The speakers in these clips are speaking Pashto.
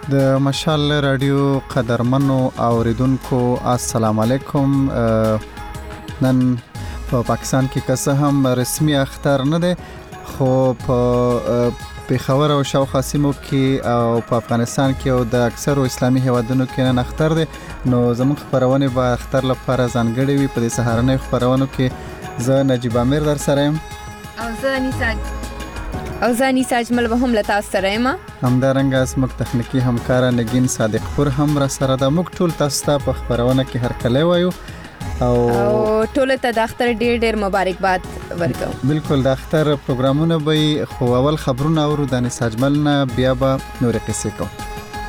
د مشال رادیو قدرمنو اوریدونکو السلام علیکم. نن په پاکستان کې که هم رسمي اختر نه دی، خو په پېښور او شاوخوا سیمو کې او په افغانستان کې او د اکثرو اسلامي هیوادونو کې نن اختر دی. نو زموږ خبرونه به اختر لپاره ځانګړې وي. په دې سهارنۍ خبرونو کې زه نجیب امیر در سره یم او زه انیسا اجمل به هم له تاسو سره یم. همدارنګه زموږ تخنیکي همکاره نگین صادق پور هم را سره ده. موږ ټول تاسو ته په خبرونه کې هرکلی وایو او ټول ته د اختر ډیر مبارکباد ورکوم. بالکل د اختر پروګرامونه به خو اول خبرونه اورو د انیسا اجمل نه، بیا به نورې قصې کوو.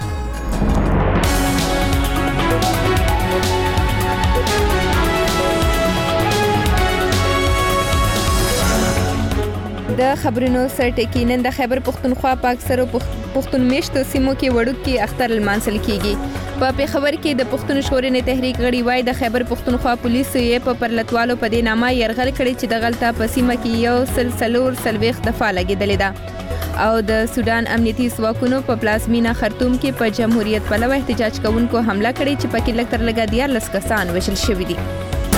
د خبرونو سرټکی نن د خیبر پختونخوا په اکثرو پښتون میشتو سیمو کې وړوکی اختر لمانځل کیږي. په پېښور کې د پښتون ژغورنې تحریک غړي وای د خیبر پختونخوا پولیسو یې په پرلتوالو په دې نامه يرغل کړی چې د غلطه په سیمه کې یو سلسلوخ دفعه لګیدلې ده او د سودان امنیتي ځواکونو په پلازمینه خرطوم کې په جمهوریت پلوه احتجاج کوونکو حمله کړې چې پکې لږ تر لږه 14 کسان وژل شوي دي.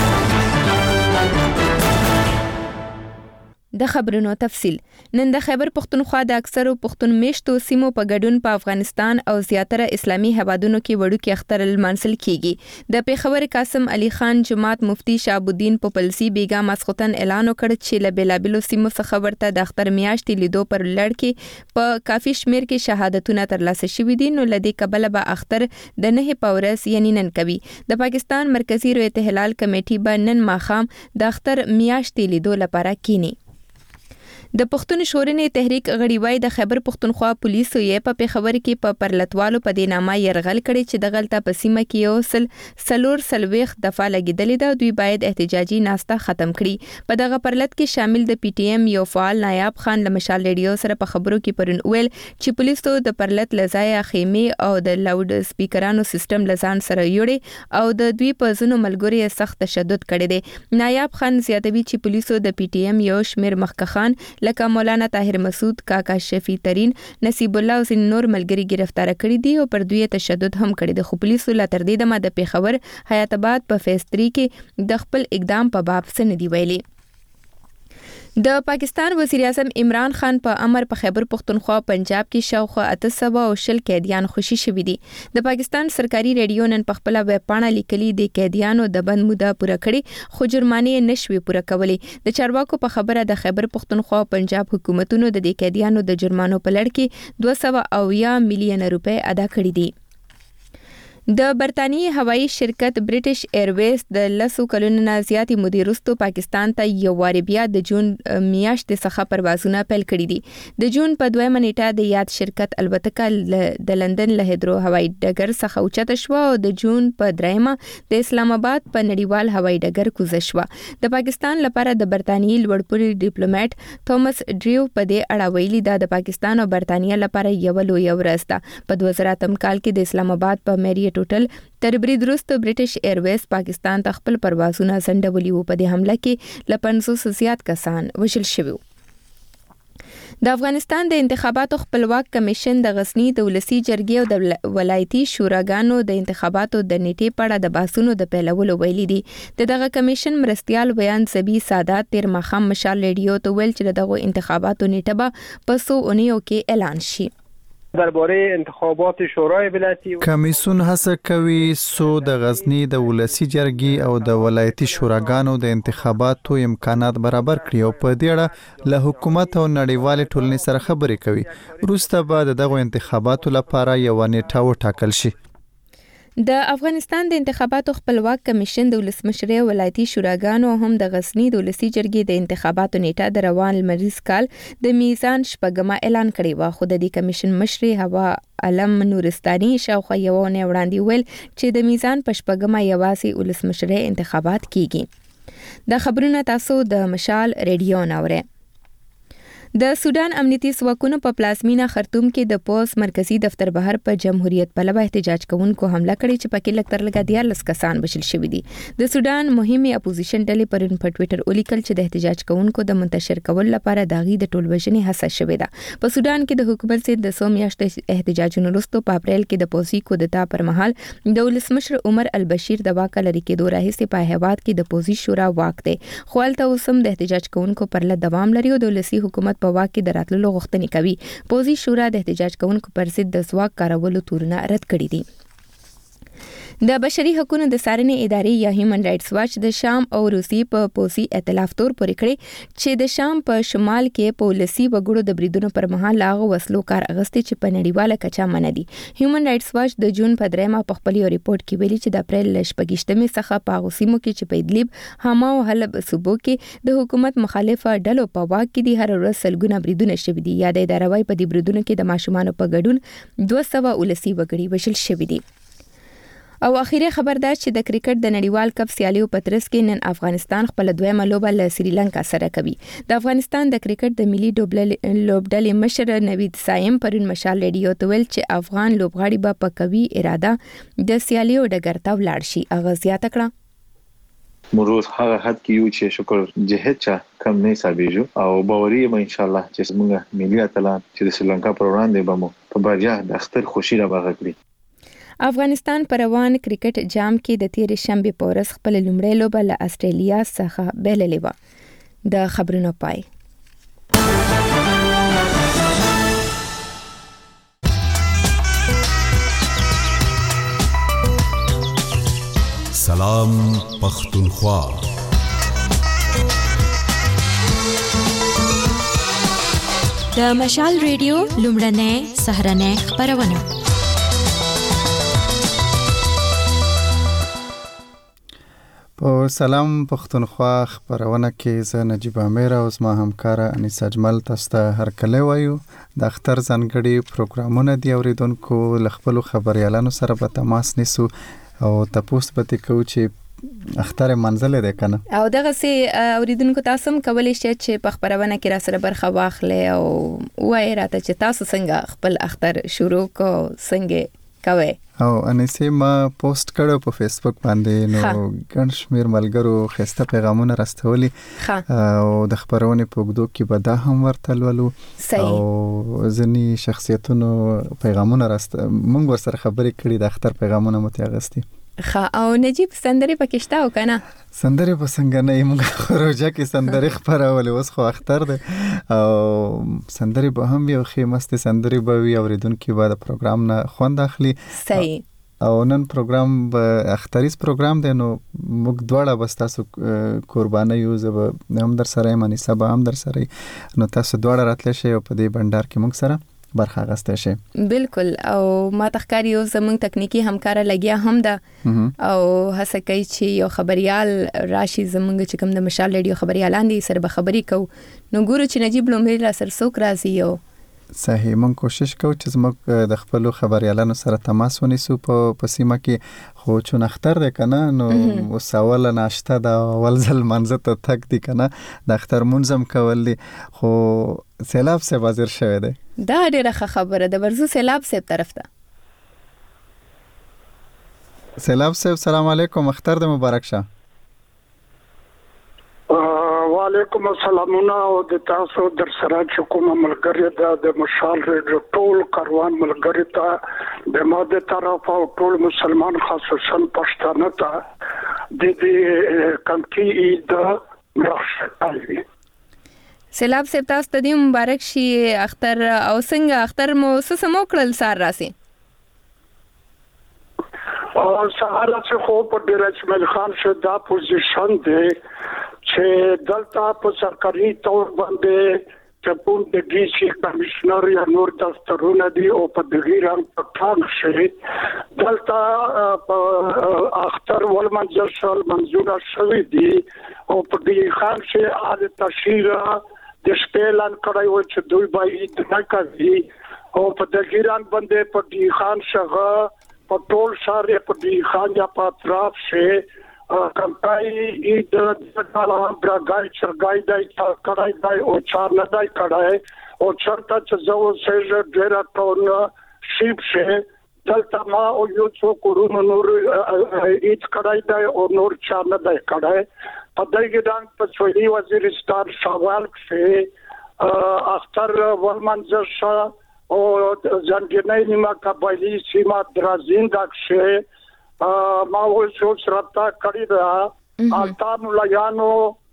د خبرونو تفصیل نن د خیبر پختونخوا د اکثرو پښتون میشتو سیمو په ګډون په افغانستان او زیاتره اسلامي هیوادونو کې وړوکی اختر لمانځل کیږي. د پېښور قاسم علي خان جماعت مفتی شهاب الدین پوپلسی بیگا مسخوتن اعلان وکړ چې له بلابلو سیمو څخه ورته د اختر میاشتې لیدو پر لړ کې په کافي شمیر کې شهادتونه ترلاسه شوي دي. نو لدې کبله به اختر د 9 پورس یعنی نن کوي. د پاکستان مرکزی رویت هلال کمیټي به نن ماخام د اختر میاشتې لیدو لپاره کینی. د پښتون ژغورنې تحریک غړي وای د خیبر پختونخوا پولیسو یې په پېښور کې په پرلتوالو په دې نامه يرغل کړی چې د غلطه په سیمه کې یو سلوخ دفعه لګیدلې ده. دوی باید احتجاجي ناسته ختم کړي. په دغه پرلت کې شامل د پی ټی ایم یو فعال نایاب خان له مشال ریډیو سره په خبرو کې پرون ویل چې پولیسو د پرلت لزایا خیمه او د لاود سپیکرانو سیستم لزان سره یوړي او د دوی په ځینو ملګرو سخت تشدد کړی دی. نایاب خان زیاتوي چې پولیسو د پی ټی ایم یو شمیر مخکخان لکه مولانا طاهر مسعود، کاکا شفیع ترین، نصیب الله او ځینې نور ملګري گرفتار کړي دي او پر دوی تشدد هم کړی دی. خو پولیسو لا تر دې دمه د پېښور حیات آباد په فیز 3 کې د خپل اقدام په باب څه نه دی ویلي. د پاکستان وزیر اعظم عمران خان په امر په خیبر پختونخوا پنجاب کې شاوخوا 800 قیدیان خوشي شوي دي. د پاکستان سرکاري ریډیو نن په خپل ویب پاڼه لیکلي د قیدیانو د بند موده پوره کړي خو جرمانې نشوي پوره کولی. د چارواکو په خبره د خیبر پختونخوا پنجاب حکومتونو د دې قیدیانو د جرمانو په لړ کې 280 میلیون روپۍ ادا کړي دي. د برتانیې هوایي شرکت برټش ایرویز د 10 کلونو نه زیاتې مودې وروسته پاکستان ته یو واری بیا د جون میاشتې څخه پروازونه پیل کړي دي. د جون په 2 نیټه د یاد شرکت البته د لندن له هیدرو هوایي ډګر څخه اوچته شو او د جون په 3 د اسلام آباد په نړیوال هوایي ډګر کوزه شو. د پاکستان لپاره د برتانیې لوړپوړي ډیپلوماټ توماس ډریو په دې اړه ویلي د پاکستان او برتانیې لپاره یو لوی ورځ ده. په 2008 کال کې د اسلام آباد په میری ټوټل تر برید وروسته برټش ایرویز پاکستان ته خپل پروازونه ځنډولي وو. په دې حمله کې له 500 زیات کسان وژل شوي. د افغانستان د انتخاباتو خپلواک کمیشن د غزنی د ولسی جرګې او د ولایتي شوراګانو د انتخاباتو د نیټې په اړه د بحثونو د پیلولو ویلي دي. دغه کمیشن مرستيال بیان سبي سادات تیر مخام مشال ریډیو ته ویل چې دغه انتخاباتو نیټه به په 100 اونیو کې اعلان شي. درباره انتخابات شورای ولایتي کمیسیون هڅه کوي سو د غزنی د ولسی جرګې او د ولایتي شوراګانو د انتخاباتو امکانات برابر کړي او په دې اړه له حکومت او نړیوال ټولنې سره خبرې کوي. وروسته به دغه انتخاباتو لپاره یو نیټه وټاکل شي. د افغانستان د انتخاباتو خپلواک کمیشن د ولسمشرۍ ولایتي شوراګانو هم د غزنی د ولسی جرګې د انتخاباتو نیټه د روان لمریز کال د میزان شپږمه اعلان کړی و. خو د دې کمیشن مشر هوا علم نورستاني شاوخوا یو نه وړاندې ویل چې د میزان په شپږمه یوازې ولسمشرۍ انتخابات کیږي. د خبرونه تاسو د مشال ریډیو ناوره. د سودان امنیتي ځواکونو په پلازمینه خرطوم کې د پوز مرکزی دفتر بهر په جمهوریت پلوه احتجاج کوونکو حمله کړې چې پکې لکتر لګا 14 کسان بشل شوي دي. د سودان مهمه اپوزیشن ډلې پرون په ټوئیټر ولیکل چې د احتجاج کوونکو د منتشر کول لپاره داغي د ټولوژنې هڅه شوې ده. په سودان کې د حکومت سره د 100 میاشتې احتجاجونو وروسته په اپریل کې د پوزي کودتا پر مهال د ولسمشر عمر البشیر د واک لري کېدو راهیسې په هیواد کې د پوزي شورا واک دی. خو هلته اوسم د احتجاج کوونکو پر له دوام لري او د ولسی حکومت په واک کې د راتللو غوښتنې کوي. پوزي شورا د احتجاج کوونکو پر ضد د ځواک کارولو تورونه رد کړي دي. د بشري حقوقو د څارنې ادارې یا هیومن رائټس واچ د شام او روسیې په پوزي ائتلاف تور پورې کړی چې د شام په شمال کې پولیسي وګړو د بریدونو پر مهال لاغه وسلو کار اغستې چې په نړیواله کچه منع دي. هیومن رائټس واچ د جون په 3 په خپل ریپورت کې ویلي چې د اپریل 28 څخه په غوسیمو کې چې په ادلب حما او حلب صوبو کې د حکومت مخالفه ډلو په واک کې دي هر ورځ سلګونه بریدونه شوي دي. یا د ادارې په دې بریدونو کې د ماشومان په ګډون 200 ولسی وګړي وشل شوي دي. او اخیری خبر دا چې د کرکټ د نړیوال کپ سیالیو په ترڅ کې نن افغانستان خپل دویمه لوبه له سریلانکا سره کوي. د افغانستان د کرکټ د ملي لوبډلې مشر نوید سایم پرون مشال ریډیو ته ویل چې افغان لوبغاړي به په قوي اراده د سیالیو ډګر ته ولاړ شي. اغازیات کړه مروز هغه حد کې یو چې شکر جهاد چا کم نه حسابېږي او باوري یم ان شاء الله چې موږ ملي اتلان چې د سریلانکا پر وړاندې به مو په بریا د اختر خوشي را بغکړي. افغانستان پر روان کرکټ جام کې د تیر شنبه په ورځ خپل لومړی لوبه له استرالیا څخه بللې و. د خبرونو پای. سلام پختونخوا. د مشال ریډیو لومړنۍ سهرنۍ خبرونه. په سلام پختونخوا خبرونه کې زه نجیب امیر او زما همکاره انیسا اجمل تاسو ته هرکلی وایو. د اختر ځانګړي پروګرامونه دی اوریدونکو له خپلو خبریالانو سره به تماس نیسو او تاسو به تکو چې اختر منزل ده کنه او دغه سي اوریدونکو تاسو هم کولای شئ چې په خبرونه کې را سره برخه واخلئ او وایي راته چې تاسو څنګه خپل اختر شروع کو څنګه کوي. او انیسه ما پوسټ کړو په فیسبوک باندې نو ګڼ شمیر ملګرو خسته پیغامونه راستولي او د خبرونه په وګدو کې به دا هم ورته لولو او ځنی شخصیتونو پیغامونه مونږ ورسره خبرې کړې د اختر پیغامونه متغستی. او نجیب سندري پکشتا او کنه سندري په څنګه نه موږ خروجه کې سندري خبرول اوس خو اختر ده او سندري به هم یو خیمست سندري به وي اوریدونکو به د پروګرام نه خوند اخلي. صحیح. او نن پروګرام اختریز پروګرام دی نو موږ دواړه بس تاسو قرباني یو زه هم در سره مانی سبا هم در سره نو تاسو دواړه راتلی شئ او په دې بندر کې موږ سره برخه غسته شي. بالکل. او ما تخکاری یو زمونږ تکنیکی همکاره لګیا هم ده او هڅه کوي چې یو خبريال راشي زمونږ چې کوم د مشال ریډیو خبريالان دي سره به خبري کو نو ګورو چې نجیب لومړی را سر څوک راځي. یو صحیح مونږ کوشش کوو چې زموږ د خپل خبريالانو سره تماس ونیسو په سیمه کې خو چون اختر ده کنه نو وساول ناشته دا اول ځل منځ ته تک دي کنه د اختر منظم کول دي خو سیلاب سے بازار شوه ده. دا ډیره خبره ده ورزو سیلاب سے طرف ته. سیلاب سے السلام علیکم اختر د مبارک شه. وعلیکم السلام او د تاسو در سره چې کوم ملګری د مشال ریډیو ټول کاروان ملګری ته د ماده طرف او ټول مسلمان خاصه پښتانه ته د دې کمکی د مرشد سیلاب سے تاسو ته د مبارک شي اختر او څنګه اختر مو سمو کړل سار راسي او سهار څخه خو په ډیرچمل خان شه دا پوزیشن دی چې دلته په سرکاري تور باندې چې په د ډي سي کمشنر یا نور دفترونه دي او په دغه رنګ په ټاک شي دلته په اختر ول منځل منزور شوی دي او په دې خان شه اله تشهیر د شپېلان کړای و چې دوی باید نه کوي او په دغه رنګ باندې په دې خان شغه په ټول شهر په دې خان یا په اطراف شه کمپای اید دالا برګای چرګای دای کړای دای او چار نه دای کړای او چرته چې زو سه ډیر ټون شیپ شه دلته ما او یو څو کورونو نور اید کړای دای او نور چار نه دای کړای په دغه ډنګ په سویلي وزیرستان شوال کې اختر ورمنځ شاه او ځنګنۍ نیمه قبایلی سیمه درازین دښه ما اوس رابطه کړی دا التان لایانو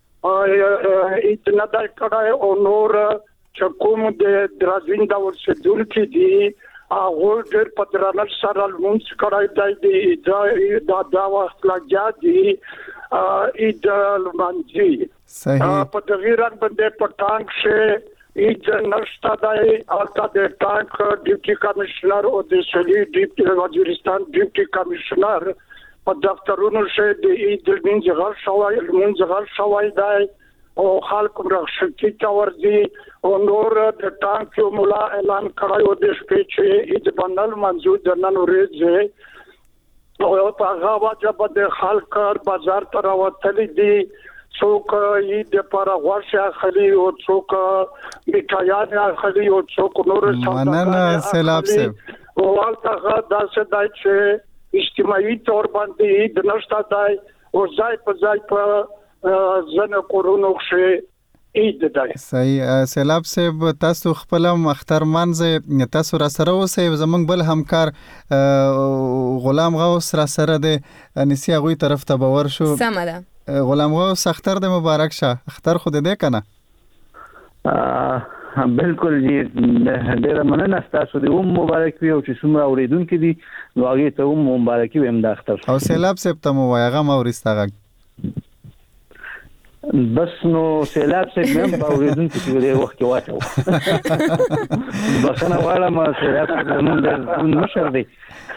اتنا دای کړای او نور چې کوم د درازین دا ورسېدل کې دي هغه ډېر پدرانل سره لمونځ کړای دی دا وخت لګیا دي ایدل منځي صحیح په تغیرات باندې پټانګ شه ایج نشتا دای التا د ټانک ډیپټي کمشنر او د سلی ډیپټي وزیرستان ډیپټي کمشنر په دفترونو شه د ایج منځ غل شوای دای او خلک مرخصتي تورځي او نور د ټانک مولا اعلان کړای او د سپیچ ایج بنل منځو د نن ورځ او په هغه وجه د خلک بازار ته راوتلي دي څوک یې د پرغوښه خلی او څوک میټایان خلی او څوک نور مننه سیلاب صاحب او هغه داسې دای چې اجتماعي تور باندې د نشتا دای او ځای په ځنه کورونو کې اید دای صحیح سیلاب صاحب تاسو خپل مختر منځ تاسو را سره اوسئ زمونږ بل همکار غلام غوث را سره د انسی هغوی طرف ته باور شو سمه ده غلام غوث اختر د مبارک شه اختر خو دې کنه بالکل جی ډیر مننه تاسو دې مبارک وي او چې څومره اوریدونکو دي نو هغه ته مبارک وي د اختر او سیلاب صاحب ته مو وایغه مورستغه بس نو سیلاب څخه هم اوریدونکو چې د وخت واچو بخنه والا ما سیلاب څخه نن مشر دی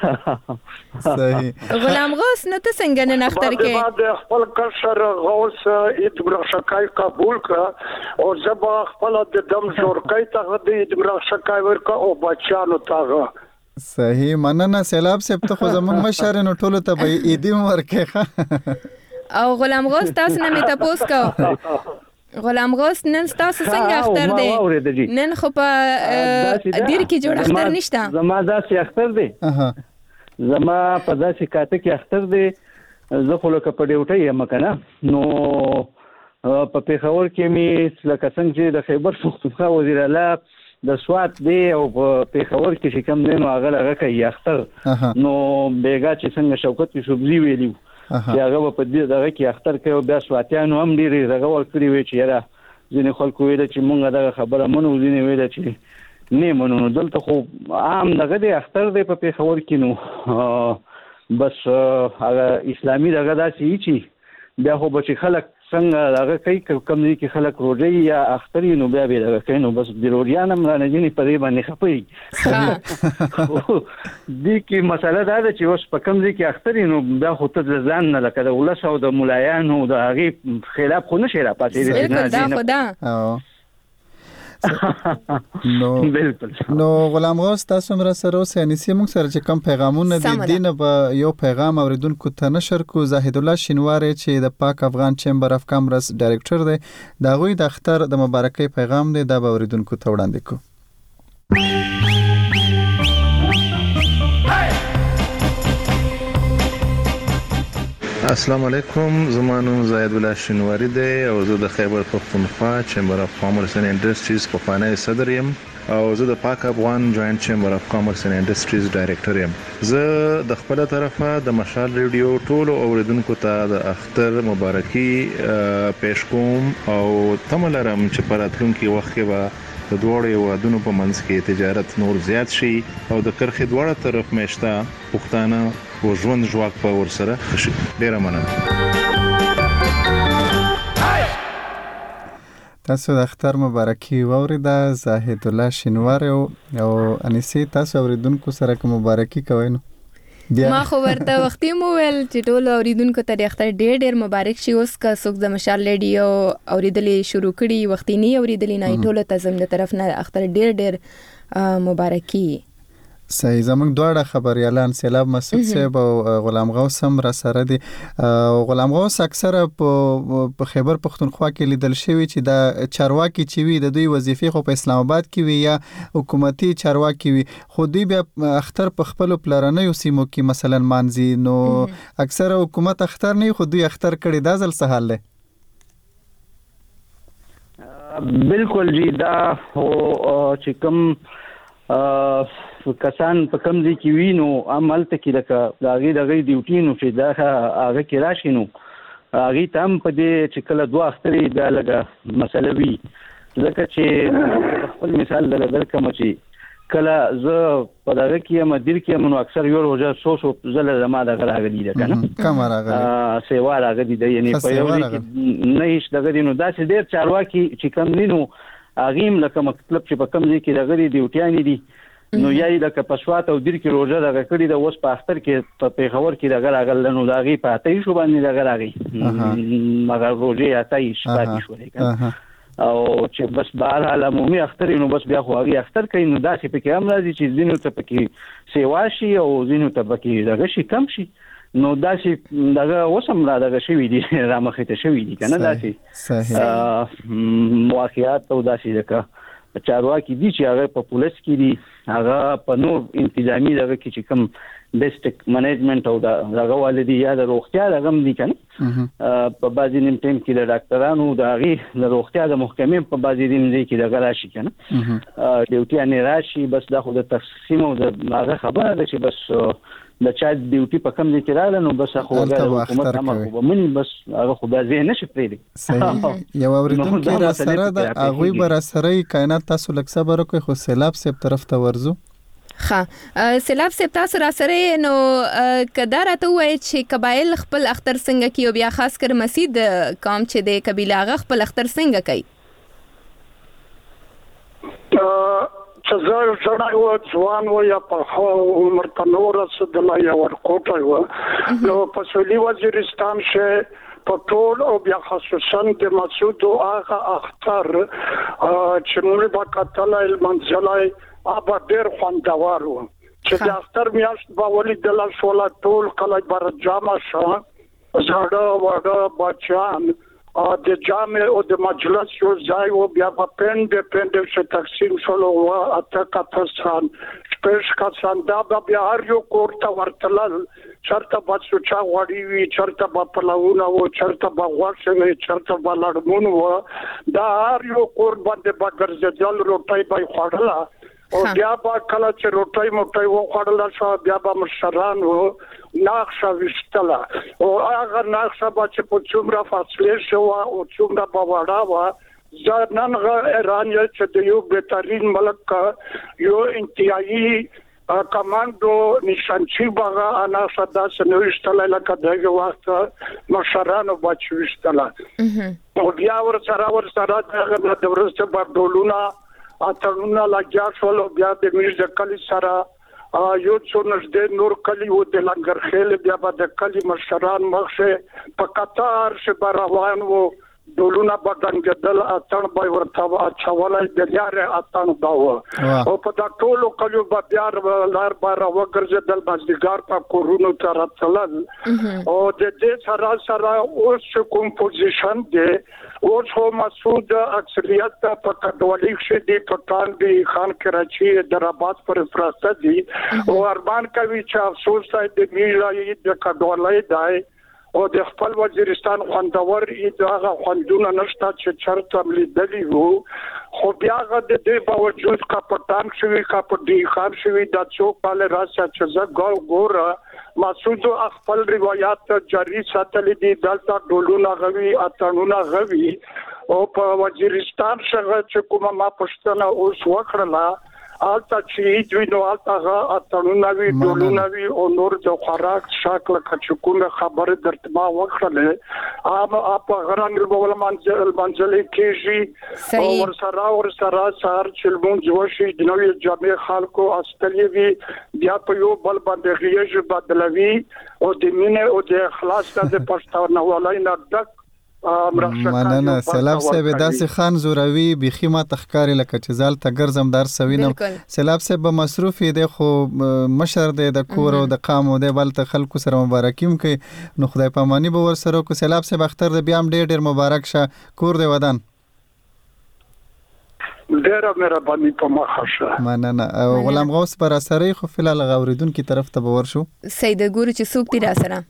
صحیح غلام غوث نو ته څنګه نه اختر کې بعد خپل کشر غوث ادمر شکای قبول کړ او زبا خپل د دم جوړکای ته د ادمر شکای ورکا او بچانو ته صحیح مننه سیلاب صاحب ته خو زمونږ مشر نو ټولو ته به ایدیم ورکه او غلام غوث تاسو نه می تاسو کو غلام غوث نن تاسو څنګه اختر دی نن خو په دیر کې جوړ اختر نشته زما داسې اختر دی زما په داسې کاته کې اختر دی زه خو لکه په ډیوټي یم کنه نو په پیښور کې می لکه څنګه چې د خیبر پختونخوا وزیر اعلی د سوات دی او په پیښور کې چې کم دی نو هغه کوي اختر نو بیګا چې څنګه شوکت یوسفزي ویلو چې هغه په دې دغه کې اختر کوي بیا سواتیانو هم ډیره زغه ور کړی وي چې یاره ځینې خلکو ویل چې مونږ دا خبره منو ځینې ویل چې نه منو دلته خو عام دغه د اختر دی په پیښور کې نو بس هغه اسلامي دغه داسې چې بیا خو بچ خلک څنګه هغه کوي کوم دي کې خلک روزي یا اختر نو بیا به دغه کوي نو بس د روزيان هم نه جنې په دې باندې خپي دي کې مسله دا ده چې اوس په کوم دي کې اختر نو بیا خو ته ځان نه لکه د ولس او د ملایانو د هغه خلاف خو نشي را پاتې بالکل دا خدا نو غلام غوث تاسو مر سره اوس یعنی سیمون سره چې کم پیغامونه دي دینه په یو پیغام اوریدونکو ته نشر کو زاهد الله شینواری چې د پاک افغان چیمبر اف کامرس ډایریکټر دی دا غوي د اختر د مبارکي پیغام دی د اوریدونکو ته وړاندې کو السلام علیکم زمانو زاهد الله شینواری دی او زه د خیبر پختونخوا چیمبر اف کامرس اند انډستریز په پخوانی صدر یم او زه د پاک افغان جوائنٹ چیمبر اف کامرس اند انډستریز ډایریکټر یم زه د خپل طرفه د مشال ریډیو ټولو اوریدونکو ته د اختر مبارکي پېښ کوم او تملرم چې پراتلونکي وخت کې به د دوړې وادونو په منځ کې تجارت نور زیات شي او د کرخې دوړه طرف مشتا پښتانه او ژوند ژواک په ورسره خشي ډیر مننه تاسو د اختر مبارکي ووريدا زاهد الله شینواری او انسی تاسو اوریدونکو سره کوم مبارکي کوي نو ما خو ورته وختي مو ویل چې ټول اوریدونکو ته د اختر ډیر مبارک شي اوس کا څوک د مشال ریډیو اوریدلې شروع کړي وختي نه اوریدلې نه ټول ته زموږ طرف نه اختر ډیر مبارکي صحیح. زموږ دواړه خبريالان سیلاب مسعود صاحب او غلام غوث هم را سره دي. غلام غوث اکثره په خیبر پختونخوا کې لیدل شوی چې دا چارواکي چې وي د دوی وظیفې خو په اسلام آباد کې وي یا حکومتي چارواکي وي، خو دوی بیا اختر په خپل پلرنیو سیمو کې مثلا مانځي، نو اکثره حکومت اختر نه خو دوی اختر کړي. دا ځل څه حل دی؟ بالکل جی، دا هو چې کوم کسان په کم ځای کې وي نو عمل ته کې لکه دغه ډیوټي نو چې دا هغه کې راشي نو هغه تم په دې چې کله دوه اخترې بیا لګه مسله وي. ځکه چې خپل مثال درکم چې کله زه په دغه کې مدیر کې نو اکثر یو روزه سو زله زما دغه راغلی ده کنه کوم راغلی سیوا راغلی ده، یعنی په یو کې نه هیڅ دغه دینو داسې ډیر چارواکي چې کم دینو اغیم لکه مطلب چې په کم ځای کې دغه ډیوټیان دي نو یای لکه پښوات او دیر کې روزه دغه کړی د اوس په اختر کې په پیښور کې دغه راغل نو دغه په اتای شو باندې دغه راغی مګر روزه اتای شپه شو کنه او چې بس بهر حال عمومي اختر نو بس بیا خو هغه اختر کوي نو داسې پکې هم راځي چې زینو ته پکې سیوا شي او زینو ته پکې دغه شي کم شي نو داسې دغه وسم را دغه شوی دي را مخې ته شوی دي کنه داسې واقعیت او داسې دغه چارواکي دي چې هغه په پولیس کې دي، هغه په نور انتظامی دغه کې چې کوم ډیسټریکټ منیجمنت او دغه والدي یا د روغتیا دغه دي کنه په بعضی نیم ټیم کې د ډاکټرانو دغه د روغتیا د محکمې په بعضی نیم ځای کې دغه راشي کنه ډیوټي نه راشي. بس دا خو د تقسیم او د هغه خبره ده چې بس د چا ډیوټي په کم ځای کې راغله نو بس خو د حکومت امر خو من بس هغه خو د ځای نشي پرېږدي. یو اوریدونکو را سره د هغه بر سره کائنات تاسو لک صبر وکړئ خو سیلاب سیب طرف ته ورزو. سیلاب سیب تاسو را سره نو کدا راته وای چې قبایل خپل اختر څنګه کوي، بیا خاص کر مسجد قوم چې د قبیله هغه خپل اختر څنګه کوي؟ چې زه ځړای و ځوان و یا په عمر ته نور رسیدلی یا ورکوټی و نو په سویلي وزیرستان شه په ټول او بیا خصوصا د مسعود هغه اختر چې موږ به کتلی لمانځلی هغه ډېر خوندور و چې د اختر میاشت به ولیدله شوله ټول کلی به جمع شه زاړه واړه بچیان د جامع او د مجلس یو ځای و بیا په پنډ چې تقسیم شول او اته کسان شپږ کسان دا بیا هر یو کور ته ورتلل، چرته به سوچا غوړي وي، چرته به پلاونه و، چرته به غوښه وي، چرته به لړمون و، دا هر یو کور باندې به ګرځېدل، روټۍ به یې خوړله او بیا به کله چې روټۍ موټۍ وخوړله شوه بیا به مشران و نقشه ویشتله او هغه نقشه به چې په څومره فاصلې شوه او څومره به وړه وه. زه نن حیران یم چې د یو بهترین ملک یو انتهایی کمانډو نشانچی باغه نقشه داسې نه ویشتله لکه دغه وخت مشرانو به چې ویشتله او بیا ورسره دغه د وروسته به ډولونه اتړونه لګیا شول او بیا د میرز کلی سره یو څو نږدې نور کلی و د لنګرخیل بیا به د کلی مشران مخشه په قطار شه روان وو، ډولونه به ډنګېدل، اتڼ به یې ورته اچولی د لارې اتڼ به و او په دا ټولو کلیو به بیا لار به راوګرځېدل، مازدیګر په کورونو ته راتلل او د دې سره اوس کوم پوزیشن دی اوس خو مسعود اکثریت په کډوالۍ کښې دي، پټان دي، خان کراچي درآباد پر افراسته دي او ارمان کوي چې افسوس دی د میړه د کډوالۍ دی او د خپل وزیرستان خوندور هغه خوندونه نشته چې چرته لیدلی وو، خو بیا هغه د دې باوجود کا پټان شوي کا په ډي خان شوي دا څوک پاله راځه چې زه ګوره مسعود خپل روایت جاری ساتلې دي، دلته ډولونه غوي اتڼونه غوي او په وزیرستان څخه چې کومه ما پښتنه اوس وکړله آلته چې دوی نو آلته اتڼونه وي ډولونه وي او نور د خوراک شکل کچکونه خبره درته ما وکړله اپ غرانګ بوله منځلې کېږي او ورسره سار چلمون جوشي د نوې جامع خلکو استلې وي بیا په یو بل باندې غیږ بدلوي او د مینه او د اخلاص د پښتونولۍ نه ډک مننه سیلاب صاحب داسې خان زوروي بيخي ما تخکاری لکه چې زال ته ګرځم در سوینم سیلاب صاحب به مصروف دی خو مشر دی د کور او د قام او د بل ته خلکو سره مبارکیم کوي نو خدای پامانی به ور سره کو سیلاب صاحب اختر د بیا هم ډېر مبارک شه کور دی ودان ډېر مهرباني په مخه شه مننه غلام غوث پر سره خو فلال غوریدون کی طرف ته باور شو سید ګورو چې څوک دی را سره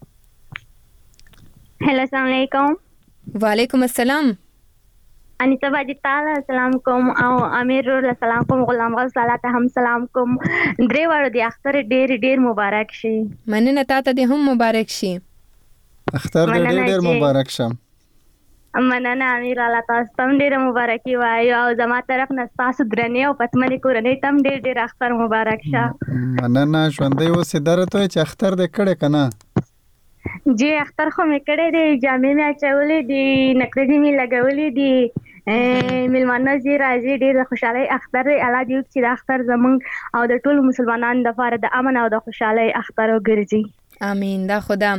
هلو السلام علیکم وعلیکم السلام انیتا باجی تعالی السلام کوم او امیر السلام کوم غلام غوث صلاته هم سلام کوم درې وړو دی اختر ډېر مبارک شي مننه تاسو ته هم مبارک شي اختر ډېر مبارک شه مننه امیر الله تاسو ته ډېر مبارکي وایو او زما طرف نه تاسو درنه او پتمنې کورنۍ تم ډېر اختر مبارک شه مننه ژوندۍ اوسې درته چې اختر دې کړه کنه جی اختر خو مې کړې دي جامې مې اچولې دي نکرې مې لګولې دي ملمانه زی راځي ډېر خوشاله اختر الله دې چې د اختر زمونږ او د ټولو مسلمانانو لپاره د امن او د خوشاله اختر وګرځي امين دا خدا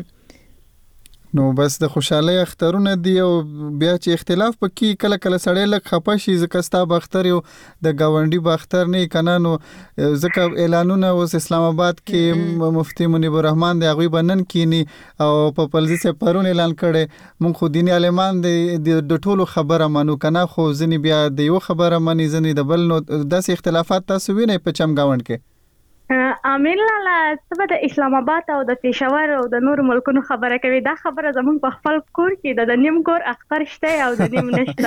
نو بس د خوشاله اخترونه دی او بیا چې اختلاف پکې کله کله سړی لک خپه شي ځکه ستا باختر یو د گاونډي باختر نه کنه نو ځکه اعلانونه اوس اسلام آباد کې مفتی منیب الرحمن دی هغه بنن کینی او په پلزي سه پرون اعلان کړي مونږ خو دیني عالمان د ټولو خبره مانو کنه خو ځنی بیا د یو خبره مانی ځنی د بل نو داسې اختلافات تاسو وینئ په چم گاوند کې امیر لاله سبا د اسلام آباد او د پېښور او د نور ملکونو خبره کوي دا خبره زموږ په خپل کور کې د نیم کور اختر شته او د نیم نشته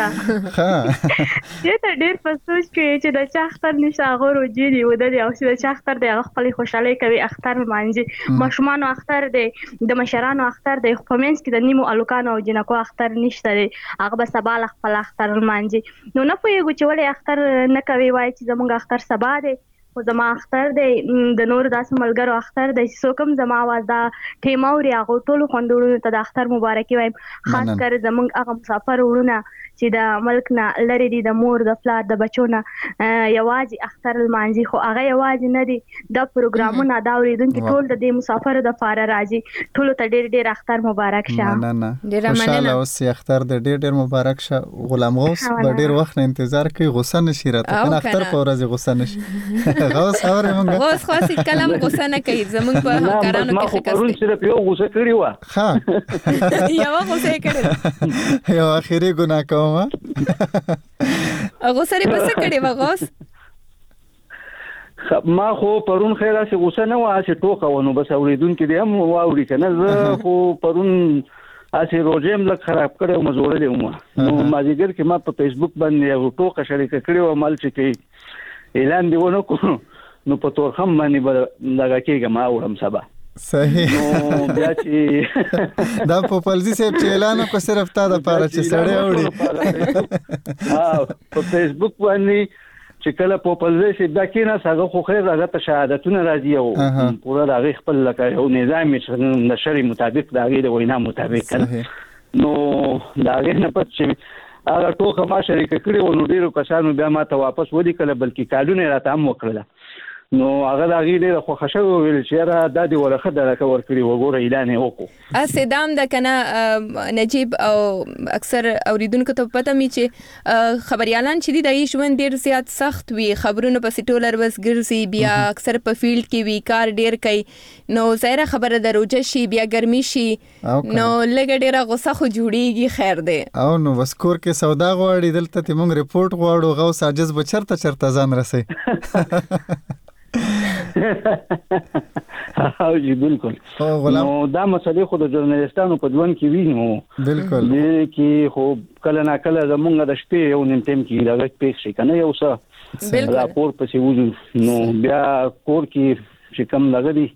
چې ته ډېر په سوچ کې چې د چا اختر نشته هغه روجي دی و د او چې د چا اختر دی هغه خپل خوشاله کوي اختر مانځي ماشومان اختر دی د مشرانو اختر دی خو مینس کې د نیمو الوکانو او جنکو اختر نشته دی هغه به سبا خپل اختر مانځي نو نه پوهیږو چې ولې اختر نه کوي وای چې زموږ اختر سبا دی خو زما اختر دی د نور داسې ملګرو اختر دی چې څوک هم زما आवाज دا ټیم اوري هغه ټولو خوندورو ته د اختر مبارکي وایم خاص کر زموږ هغه مسافر وروڼه چې د ملک نه لري دي د مور د پلار د بچو نه یوازې اختر لمانځي خو هغه یوازې نه دي د پروګرامونه دا اوریدونکي ټول د دې مسافر د فاره راځي ټولو ته ډېر اختر مبارک شه ډېر مننه اوس اختر د ډېر مبارک شه غلام غوث په ډېر وخت انتظار کوي غوسه نشي راته کنه اختر په ورځ غوسه نشي غوث اورې مونږ غوث خاصی کلام غوسه نه کوي زمونږ په همکارانو کې خکاست پرون صرف یو غوسه کړی و ها یو غوسه کړی یو اخیری ګناه کوم غوسه لري پس کړی و غوث ما خو پرون خیره سي غوسه نه و چې ټوکه ونه بس اوریدونکو دې هم واوري کنه زه خو پرون اسی روزم لک خراب کړو مزورلې و نو مازیګر کې ما په فیسبوک باندې یو ټوکه شریک کړو مال چې اعلان دیونه کو نو په تور خم باندې لگا کېږم ما اورم سبا صحیح نو بیا چې دا په پلزي سه اعلان کو صرف تا د پاره چې سړی وړي په فیسبوک باندې چې کله په پلزي سه دا کینه څنګه خو خیر هغه ته شهادتونه راځي او پورا هغه خپل لکه یو نظام چې د شری مطابق دا غي د وینا مطابق کړي نو دا غي نه پات چې هغه ټوکه ما شریک کړی و نو ډیرو کسانو بیا ما ته واپس ودی کله بلکې کالونه راته هم وکړه نو هغه دا غي ډیره خو خشه ویل چې را د دې ورخه درکه ور کړی وګوره اعلان یې وکړو اسدام د کنه نجیب او اکثر اوریدونکو ته پته می چې خبريالان چې د ژوند ډیر زیات سخت وي خبرونه په سټولر وس ګرځي بیا اکثر په فیلډ کې وی کار ډیر کوي نو زهره خبره دروځي شي بیا ګرمي شي نو لګ ډیره غوسه خو جوړیږي خیر دی او نو وسکور کې سودا غواړي دلته ته موږ ریپورت غواړو غو ساجز بچرته ځان رسي او جی بالکل نو دا مسلې خو د ژورنالیستانو په ځوان کې وینو بالکل کې خو کله نا کله زمونږ د شپې یو نیم ټیم کې راغلی پېښ شي کنه یو څه راپور پسې وځو نو بیا کور کې چې کم لګدي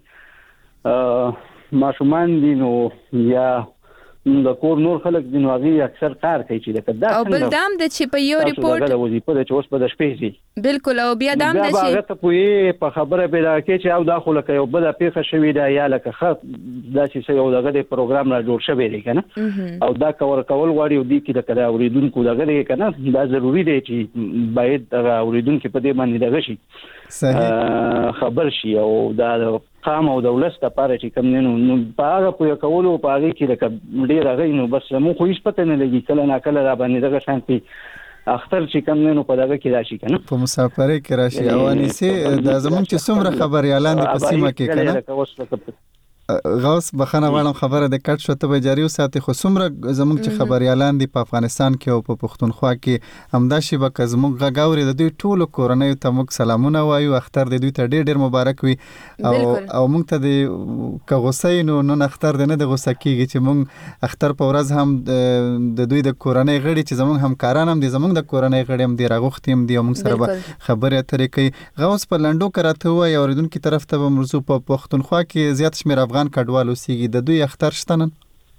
ماشومان دي نو یا د کور نور خلک د نوغي اکثر کار کوي چې دا او بل دام د چې په یو ریپورت د وظیفه د چوس په د شپې سي بالکل او بیا دام د چې هغه ته پوي په خبره پیدا کې چې او داخله کوي بل پیښه شوې ده یا لکه خط دا چې یو دغه د پروګرام را جوړ شوی دی کنه او دا کول غواړي او دی کې د کړه اوریدونکو دغه کنه دا ضروری دی چې باید دغه اوریدونکو په دې باندې دغه شي صحیح خبر شي او دا قام او دولت لپاره چې کوم نو په هغه په کولو په هغه کې لکه ډیر هغه نو بس مو خو هیڅ پته نه لګي کله نه کله را باندې دغه شانتي اختر چې کوم نو په دغه کې راشي کنه په مسافرې کې راشي او انسي د زمونږ چې څومره خبريالان دي په سیمه کې کنه غوث بخنه غواړم خبره د کټ شو ته به جاری وساتي خو څومره زموږ چې خبريالان دي په افغانستان کې او په پښتونخوا کې همدا شی به زموږ غاوري د دوی ټولو کورنۍ ته موږ سلامونه وایو اختر د دوی ته ډېر مبارک وي او موږ ته د کغوسین نو اختر د نه د غوسه کیږي چې موږ اختر په ورځ هم د دوی د کورنۍ غړي چې زموږ همکاران هم دي زموږ د کورنۍ غړي هم دي راغوختیم دي او موږ سره به خبرې اترې کوي غوث په لندو کراته وای اوریدونکو طرف ته به موضوع په پښتونخوا کې زیات شمیر افغان کډوالو سیږي د دوی اختر شتنن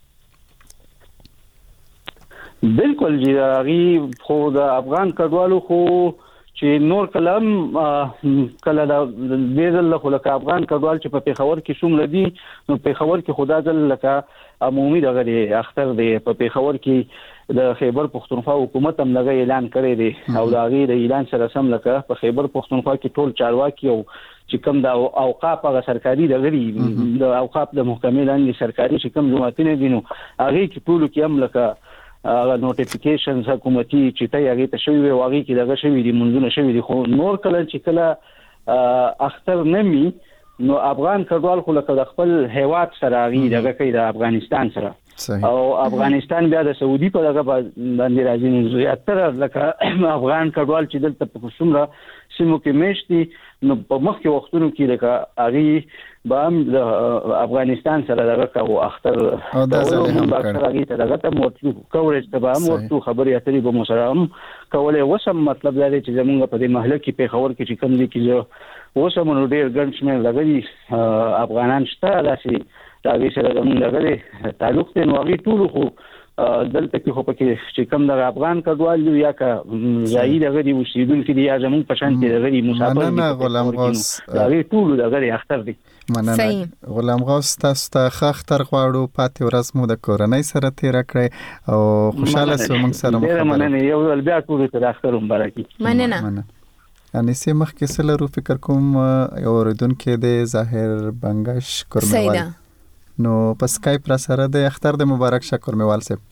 بالکل جی هغه خو د افغان کډوالو خو چې نور کلام کله د دې له خلک افغان کډوال چې په پیښور کې شوم لدی نو پیښور کې خدا ځل لکه عمومي دغه اختر دی په پیښور کې د خیبر پښتونخوا حکومت هم لغه اعلان کړی دی او دا غي د اعلان سره سم لکه په خیبر پښتونخوا کې ټول چارواکي او چې کوم د اوقاف هغه سرکاري د اوقاف د محکمې لاندې سرکاري چې کوم جماعتونه دي نو هغه کې ټول کې هم لکه هغه نوټیفیکیشنز حکومتي چې ته هغه ته شوی او هغه کې دغه شوی دي منځونه شوی دي خو نور کله چې کله اختر نمی نو افغان کډوال خو لکه د خپل هیواد سره هغه دغه کوي د افغانستان سره او افغانستان بیا د سعودي په دغه باندې راځي نو زیاتره لکه افغان کډوال چې دلته په کومه سیمو کې مشتي نو په مخکې وختونو کې لکه هغه به هم د افغانستان سره دغه او اختر او د ځلې هم کړه دغه ته موټو کوریج ته به هم ورته خبرې اترې به مسرام کولې وسم مطلب دا دی چې زمونږ په دې محله کې پیښور کې چې کوم دي کې وسم نو ډېر ګڼ شمېر لګي افغانان شته داسې دا سره زمونږ تعلق ته نو هغه ټول خو دلته کې خو پکې چې کوم د افغان کډوال یا کا ځای دغه دی اوسیدونکو دی یا زموږ په شان کې دغه مسافر نه غلام غوث دا ټول دغه اختر دی مننه غلام غوث تاسو ته اختر غواړو پاتې ورځ مو د کورنۍ سره تیر کړئ او خوشاله سو موږ سره خبرې مننه یو بیا ټول ته اختر مبارکي مننه یعنی سه مخ کې سره فکر کوم یو اوریدونکو د ظاهر بنگش کورموال نو په سکایپ را سره د اختر د مبارک شکر میوال صاحب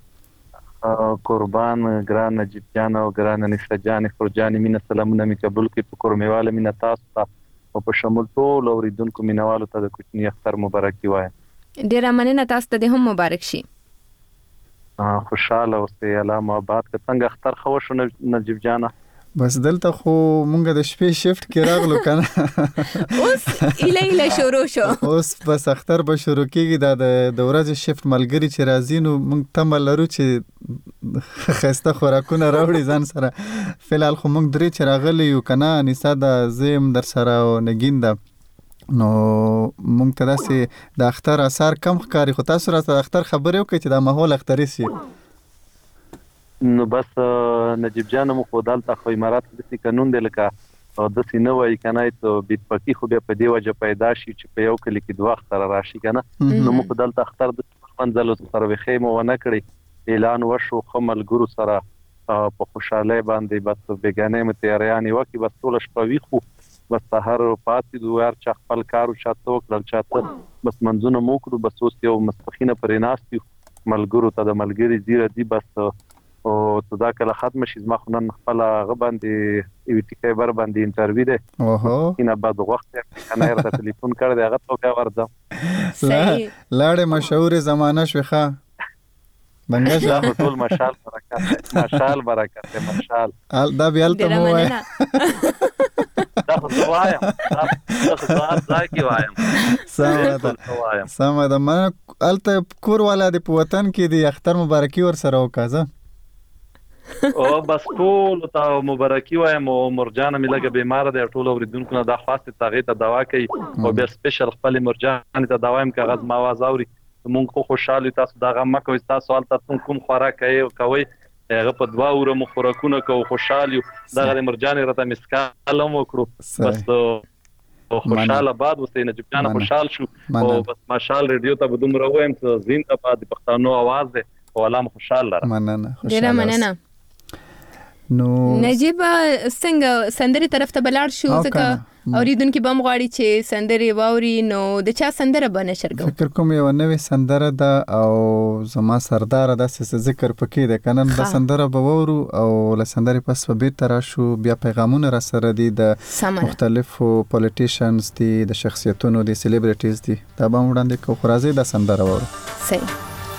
قربان ګران نجیب جان او ګران نشه جان فرجان مين سلامونه می قبول کی په کورمیواله مين تاسو ته او په شمول ټول اوریدونکو مینوالو ته د کوچنی اختر مبارکي وای ډیر مننه تاسو ته هم مبارک شي خوشاله اوسئ الله آباد څنګه اختر خو شو نجیب جان بس دلته خو مونږ د شپې شفت کې راغلو کنه اوس ایله شروع شو اوس بس اختر به شروع کیږي د ورځې شفت ملګری چې راځي نو مونږ تمه لرو چې خسته خوراکونه راوړي ځان سره فلحال خو مونږ درې چې راغلی یو کنه انیسا د زم در سره او نګین ده نو مونږ ته داسې د اختر اثر کم ښکاري خو تاسو راته اختر خبرې وکړئ چې دا ماحول اختري شي نو بس نجیب جان مو خدای ته خو امارات د قانون دی لکه د سینه وای کنه ته بیت پکی خو به په دی وجه پیدا شي چې په یو کلی کې دوه اختر راشي کنه نو مو خدای ته اختر د منځلو سره وخې مو ونه کړی اعلان وشو خمل ګورو سره په خوشاله باندې بس بیگانه متیاریان وکي بس ټول شپه وی خو بس سحر پاتې دوار چا خپل کارو چاته وکړل چاته بس منځونه مو کړو بس اوس یو مسخینه پرې ناستي ملګرو ته د ملګری زیره دی بس او تدا کله ختم شي زما خو نن خپل غ باندې یو ټیکای بر باندې انټرویو ده اوهو کینه بعد وخت کنه را ټلیفون کړ دی هغه تو ورځم لاړې مشهور زمانہ شوخه بنګش ټول مشال برکت مشال دا بیالته مو وای دا خو وایم دا کی وایم سمه ده من الته کور والا دی په وطن کې دی اختر مبارکي ور سره وکازه او بس ټول ته مبارکي وایم او مرجان مې لګه بیمار دی ټول اوریدونکو نه د خاصه تاغه ته دوا کوي او بیا سپیشل خپل مرجان ته دوایم کاغذ ما आवाज اوري مونږ خو خوشاله تاسو دا غم کوي تاسو حالت کوم خوراک کوي هغه په دوا ور مخورکونه کو خوشاله دا غره مرجان راته مسکالم وکړو بس خوشاله بعد وسته نجیب جان خوشاله شو او بس ماشال ریډیو ته بدوم راویم ته زنده بعد پښتنو आवाज ده او علامه خوشاله مننه ډیره مننه نو نجیب څنګه سندري طرف ته بلاړ شو ځکه اوریدونکو به مغواړي چې سندرې واوري نو د چا سندره به نشر کوو؟ فکر کوم یو نوې سندره ده او زما سردار داسې ذکر پکې ده کنن د سندره به وورو او له سندرې پس به بیرته راشو. بیا پیغامونه را سره دي د مختلفو پولیټیشنز دي، د شخصیتونو دي، سلیبریټیز دي، دا به وړاندې کوو. خو راځئ د سندره وورو. صحیح.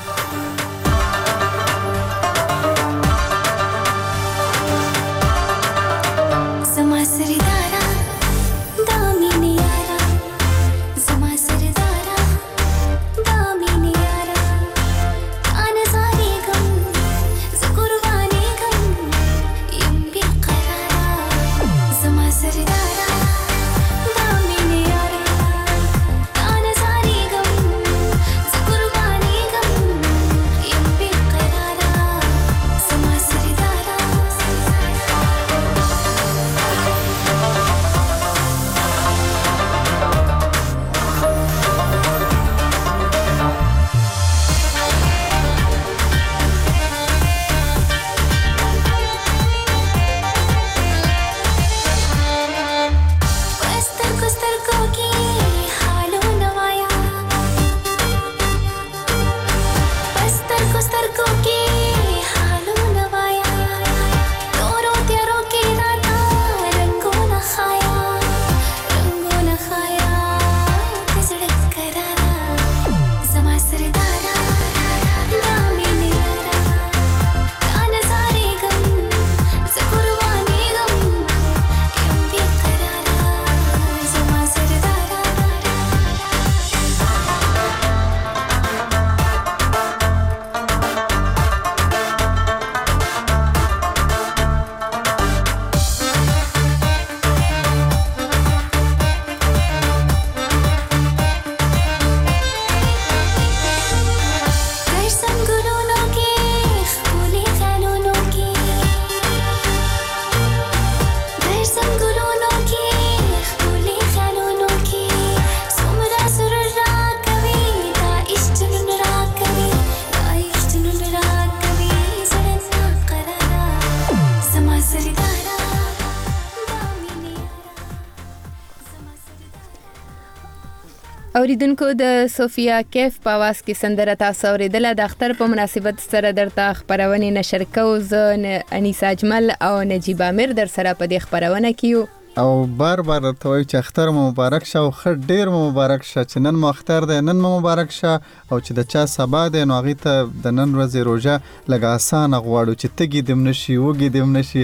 اوریدونکو د صوفیا کیف په आवाज کې سندره تاسو اوریدله. د اختر په مناسبت سره درته خبرونه نشر کوو. زه انیسا اجمل او نجیب امیر در سره په دې خبرونه کې او بار ته وایو چې اختر مو مبارک شه او خیر ډیر مو مبارک شه. چې نن مو اختر دی، نن مو مبارک شه، او چې د چا سبا دی نو هغه ته د نن ورځې روزه لږ آسان غواړو چې تګي دم نشي وګي دم نشي.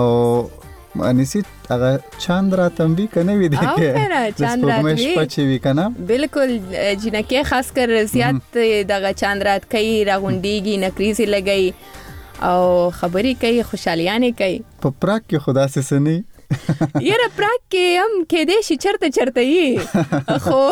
او انیسی هغه چاندرا تنبی کنه وی دی کې د سپوږمۍ شپه چې وی کنه بالکل جنکه خاص کر زیات دغه چاندرات کوي، راغونډيږي، نکریزي لګي او خبري کوي، خوشالیانه کوي. په پراک کې خدا سي سني یره پراک کې هم کې دې شي چرته یي خو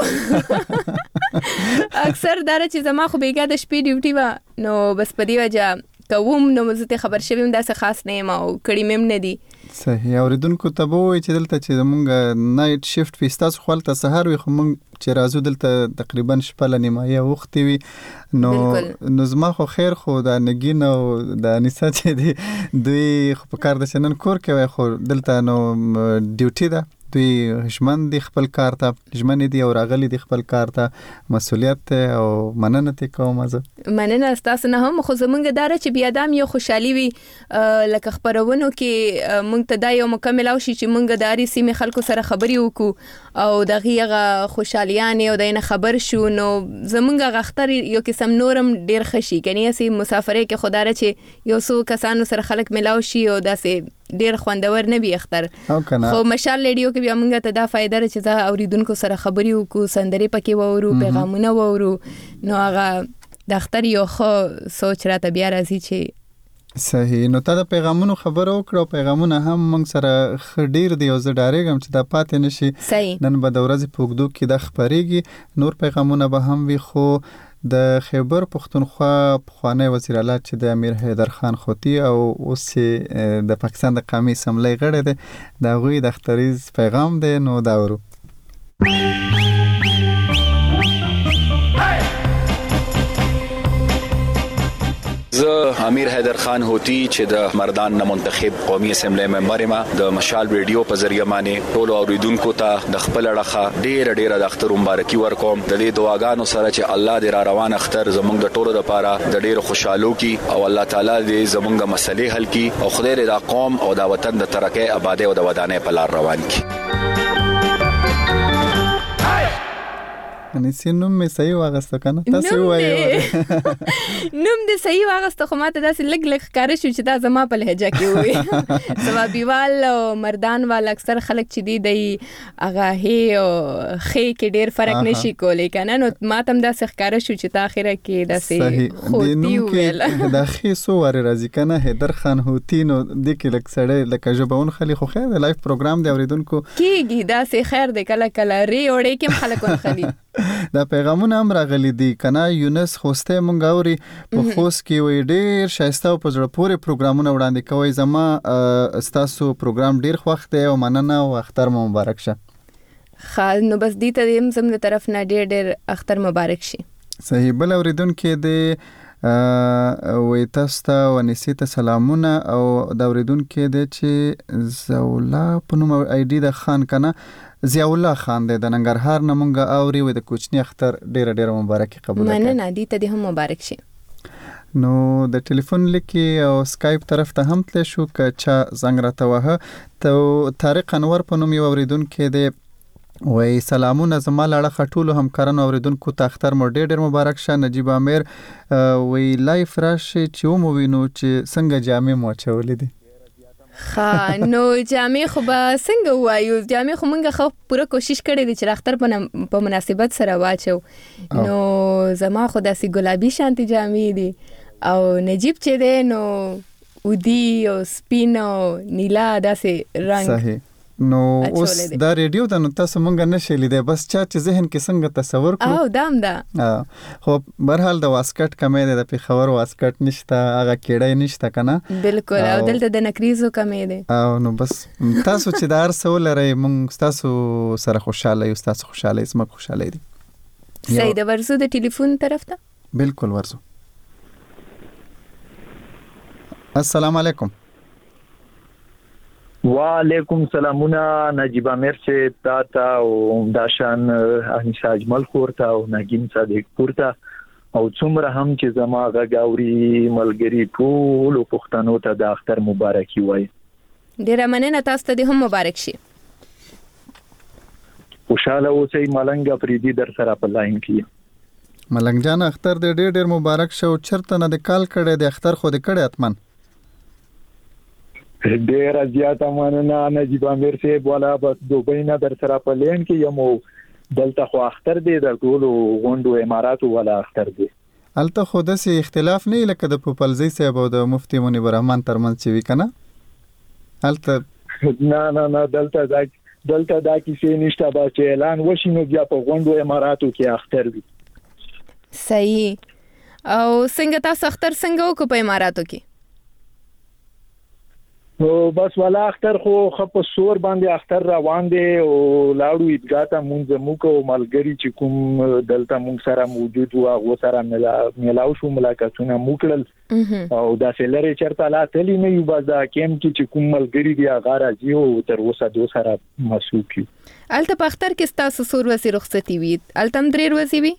اکثر دار چې زما خو بیګه د شپې ډیوټي و نو بس په دی وجه کوم نو مزته خبر شوم داسه خاص نه ما او کړي مم نه دي. صحیح. اوریدونکو ته به وایي چې دلته چې موږ نایټ شیفت فیستاس خپل ته سحر وي، خو موږ چې راځو دلته تقریبا شپه لنیمایه وخت وي نو زما خو خیر خو د نګین او د انیسا چې دی دوی خو په کار د شنن کور کوي، خو دلته نو ډیوټي ده، دوی هشمن دي خپل کار ته، هشمن دي او راغلي دي خپل کار ته، مسؤلیت او مننه ته کوم. زه مننه تاسو نه هم، خو زمونږ دار چې بیا دام یو خوشحالي وي لکه خبرونو کې مونږ ته دا یو مکمل او شي چې مونږ د اړې سیمه خلکو سره خبري وکړو او دغه خوشحالیانه او دینه خبر شو نو زمونږ غختر یو قسم نورم ډیر خشي کني سي مسافرې کې خدای چې یو څو کسانو سره خلک ملاو شي او داسې ډیر خوندور نه وي اختر. خو مشال لیډیو کې بیا موږ ته دا فائدہ چې دا اوریدونکو سره خبري وکړو، سندري پکې وورو، پیغامونه وورو، نو هغه د اختر یو خو سوچ راته بیا راځي چې صحیح. نو تا د پیغامونو خبرو وکړو، پیغامونه هم موږ سره خډیر دی او زه ډارېږم چې دا پاتې نشي. نن به د ورځې په اوږدو کې د خبرېږي، نور پیغامونه به هم وي. خو د خیبر پختونخوا پخوانی وزیر اعلی چې د امیر حیدر خان خوتی او اوس د پاکستان د قومي اسمبلی غړی دی، د هغوی د اختریز پیغام دی. نو دا ورو زه امیر حیدر خان هوتی چې د مردان نه منتخب قومي اسمبلی ممبر ما د مشال ریډیو په ذریعہ باندې ټول اوریدونکو ته د خپل اړخه ډیر د اختر مبارکي ورکوم. د دې دعاګانو سره چې الله دې را روان اختر زموږ د ټولو لپاره د ډیر خوشحالو کی او الله تعالی دې زموږ د مسلې حل کی او خدای دې دا قوم او دا وطن د ترقۍ آبادی او د ودانۍ په لار روان کی. یعنی سینوم می صحیح واغسته کنه تاسو وایي نوم دې صحیح واغسته خو ماته داسې لګ ښکار شو چې دا زما په لهجه کې وي. سوابیوال او مردان وال اکثر خلک چې دی هغه هي او خې کې ډیر فرق نشي کولی کنه نو ماته هم داسې ښکار شو چې تا اخره کې داسې خوتی ویل دا خې سو ور راځي کنه حیدر خان هوتی نو د کې لک سړی لکه ژبون خلی خو خیر لایف پروګرام دی اوریدونکو کیږي داسې خیر دی کله کله ری وړې کې خلکو خلی دا پیغامونه هم راغلي دي کنه. یونس خوسته مونږ اوري په خوست کې وي ډیر شایسته او په زړه پورې پروګرامونه وړاندې کوي. زما استاسو پروګرام ډیر خوښ دی او مننه او اختر مبارک شه. خاص نو بس دې ته هم زم طرف نه ډیر اختر مبارک شي. صحیح. بل اوریدونکو د وې تاسو ته ونیسي ته سلامونه او دا اوریدونکو د چې زولا په نوم آی ډی د خان کنه ضیاء الله خان د ننګرهار نه مونږه اوري و د کوچنی اختر ډیر مبارکي قبول کړه. مننه دي ته هم مبارک شي. نو د ټلیفون لیکي او سکایپ طرف ته هم تل شو کچا زنګ راته وه ته طارق انور په نوم یو اوریدونکو د وای سلامونه زما لاړه خټول همکارانو اوریدونکو ته اختر مو ډیر مبارک شه. نجیب امیر وای لایف راشي چې مو وینو چې څنګه جامې مو چولې دي. نو جامې خو به څنګه وایو جامې خو مونږه خو پوره کوشش کړې دي چې اختر په مناسبت سره واچو. نو زما خو داسې ګلابي شانتي جامې دي او نجیب چې دی نو ودی او سپین او نیلا داسې رنگ. صحیح. نو اوس دا ریډیو د نو تاسو مونږ نشي لیدای بس چا چې ذهن کې څنګه تصور کړو او دام دا خو برحال د واسکټ کمې ده د پیښور واسکټ نشته هغه کېړې نشته کنه بالکل او دلته د نکریزو کمې ده او نو بس تاسو چې دار سو لري مونږ تاسو سره خوشاله یو تاسو خوشاله اسمه خوشاله دي. سید ورزو د ټلیفون طرف ته بالکل ورزو. السلام علیکم. وعلیکم سلامونه نجیب امیر چې تا او داشان انیسا اجمل خورتا او نگین صادق خورتا او څومره هم چې زما غاوري ملګری ټول پښتنو ته د اختر مبارکي وای. ډیر مننه تاسو ته هم مبارک شي. خوشاله اوسئ. ملنګ پریدي در سره په لاین کې. ملنګ جان اختر ډیر مبارک شو. چرته نه د کال کړه د اختر خو د کړه اتمن ډیر زیاته مننه نجیب امیر صاحب والا بس دوبۍ نه در سره په لین کې یم دلته خو اختر دی د ټولو غونډو اماراتو والا اختر دی. الته خو داسې اختلاف نه لکه د پوپلزی صاحب او د مفتی منیب الرحمن ترمنځ چې وی کنه الته نه دلته دا کیسې نشته با چې اعلان وشي نو بیا په غونډو اماراتو کې اختر وي. صحیح. او څنګه تاسو اختر څنګه وکړو په اماراتو کې؟ نو بس والا اختر خو په سور باندې اختر روان دي او لاړو عیدګاه ته مونږ موکو ملګری چې کوم دلته مونږ سره موجود و هغه سره ملاو شو ملاقاتونه موکړل او دا سلری چرته لا تلی نه یو باز دا کیم چې کوم ملګری دی هغه راځي او تر اوسه دوه سره مسوک یو. الته په اختر کې تاسو سور وسی رخصتي وي الته هم درې ورځې وي؟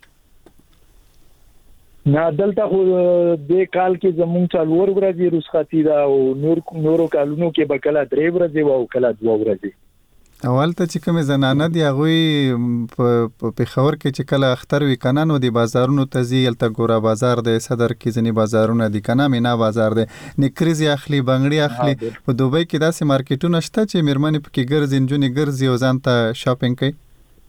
نه دلته خو د کال کې زمونږ څلور ورځې رخصتي ده او نورو کالونو کې به کله درې ورځې او کله دوه ورځې. اولته چې کوم زنانه دی هغه په پیښور کې چې کله اختر وی کنه نو دی بازارونو ته زی الته ګورا بازار دی صدر کې ځنی بازارونه دی کنه مینا بازار دی نکریزي اخلي بنگړي اخلي په دوبۍ کې داسې مارکیټونه شته چې میرمنې پکې ګرځي انجونی ګرځي او ځان ته شاپینګ کوي.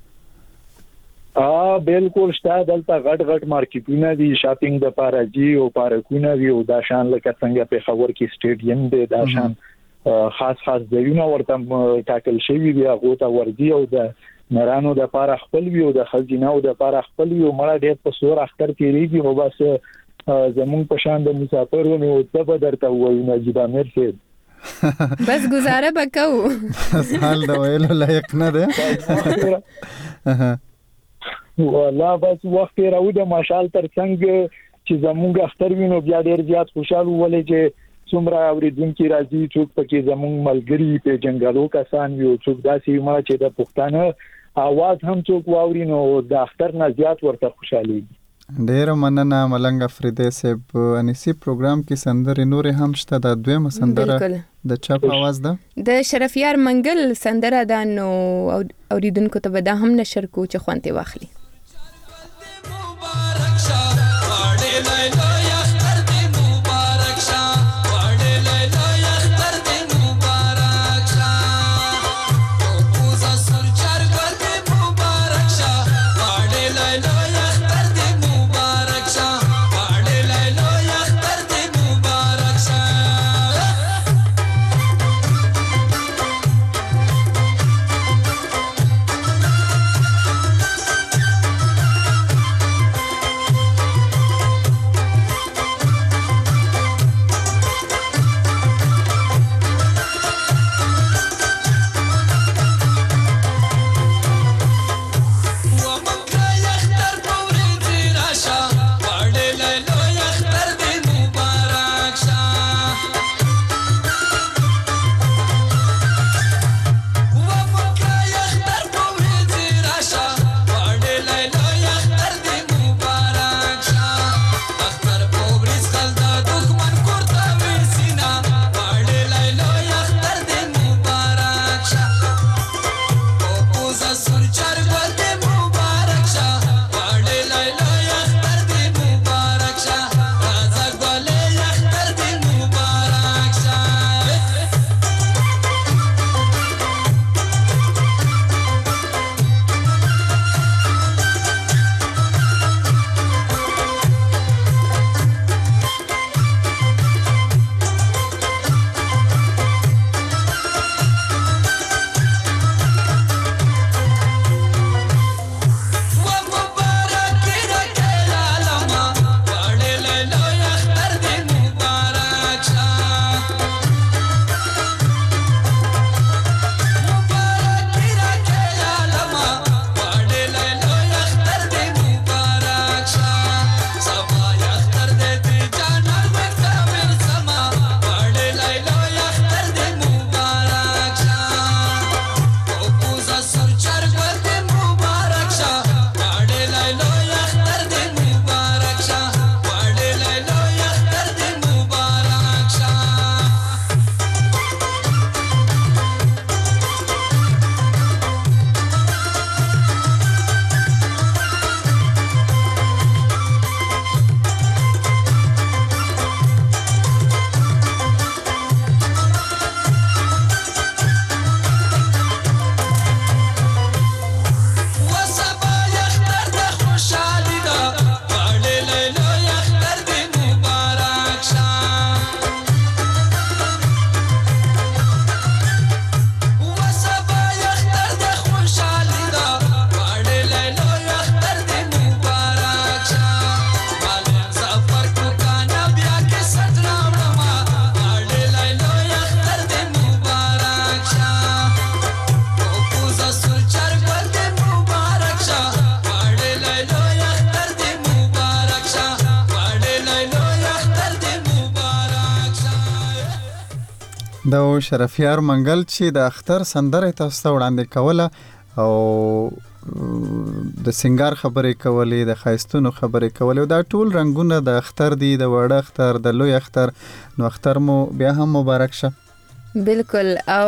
بالکل شته دلته غټ مارکیټونه دي شاپینګ د پارجي او پارکونه وی او دا شان لکه څنګه پیښور کې سټیډیم دی دا شان خاص ځایونه ورته ټاکل شوی دی هغه ته وردی او د نرانو د پاره خپل وی او د خزینه او د پاره خپل وی او مړه ډېر په سور اختر تیریږي او بس زمون په شان د مسافرونو او څه به درته وایي نجیب امیر صاحب بس گزاره وکاو حال دا ویلو لایق نه ده والله بس وخت راو د ماشال تر څنګه چې زموږ اختر وینو بیا ډیر زیات خوشاله ولې چې څومره اوریدونکو راځي څوک پکې زموږ ملګری په جنگالو کسان وي څوک داسې ما چې د پښتانه आवाज هم څوک واورینو د اختر نه زیات ورته خوشالي. ډیر مننه ملنګ افریدی صاحب. انیسی پروګرام کې سندرې نور هم شته، د دویمه سندره د چا په आवाज ده؟ د شرفیار منګل سندره ده، نو اوریدونکو ته به دا هم نشر کو چې خوانته واخلي. د شرفیار منګل چې د اختر سندره تاسو ته وړاندې کوله او د سنگار خبرې کولې، د خایستونو خبرې کولې، دا ټول رنگونه د اختر دي، د وړ اختر، د لوی اختر. نو اختر مو بیا هم مبارک شه. بالکل. او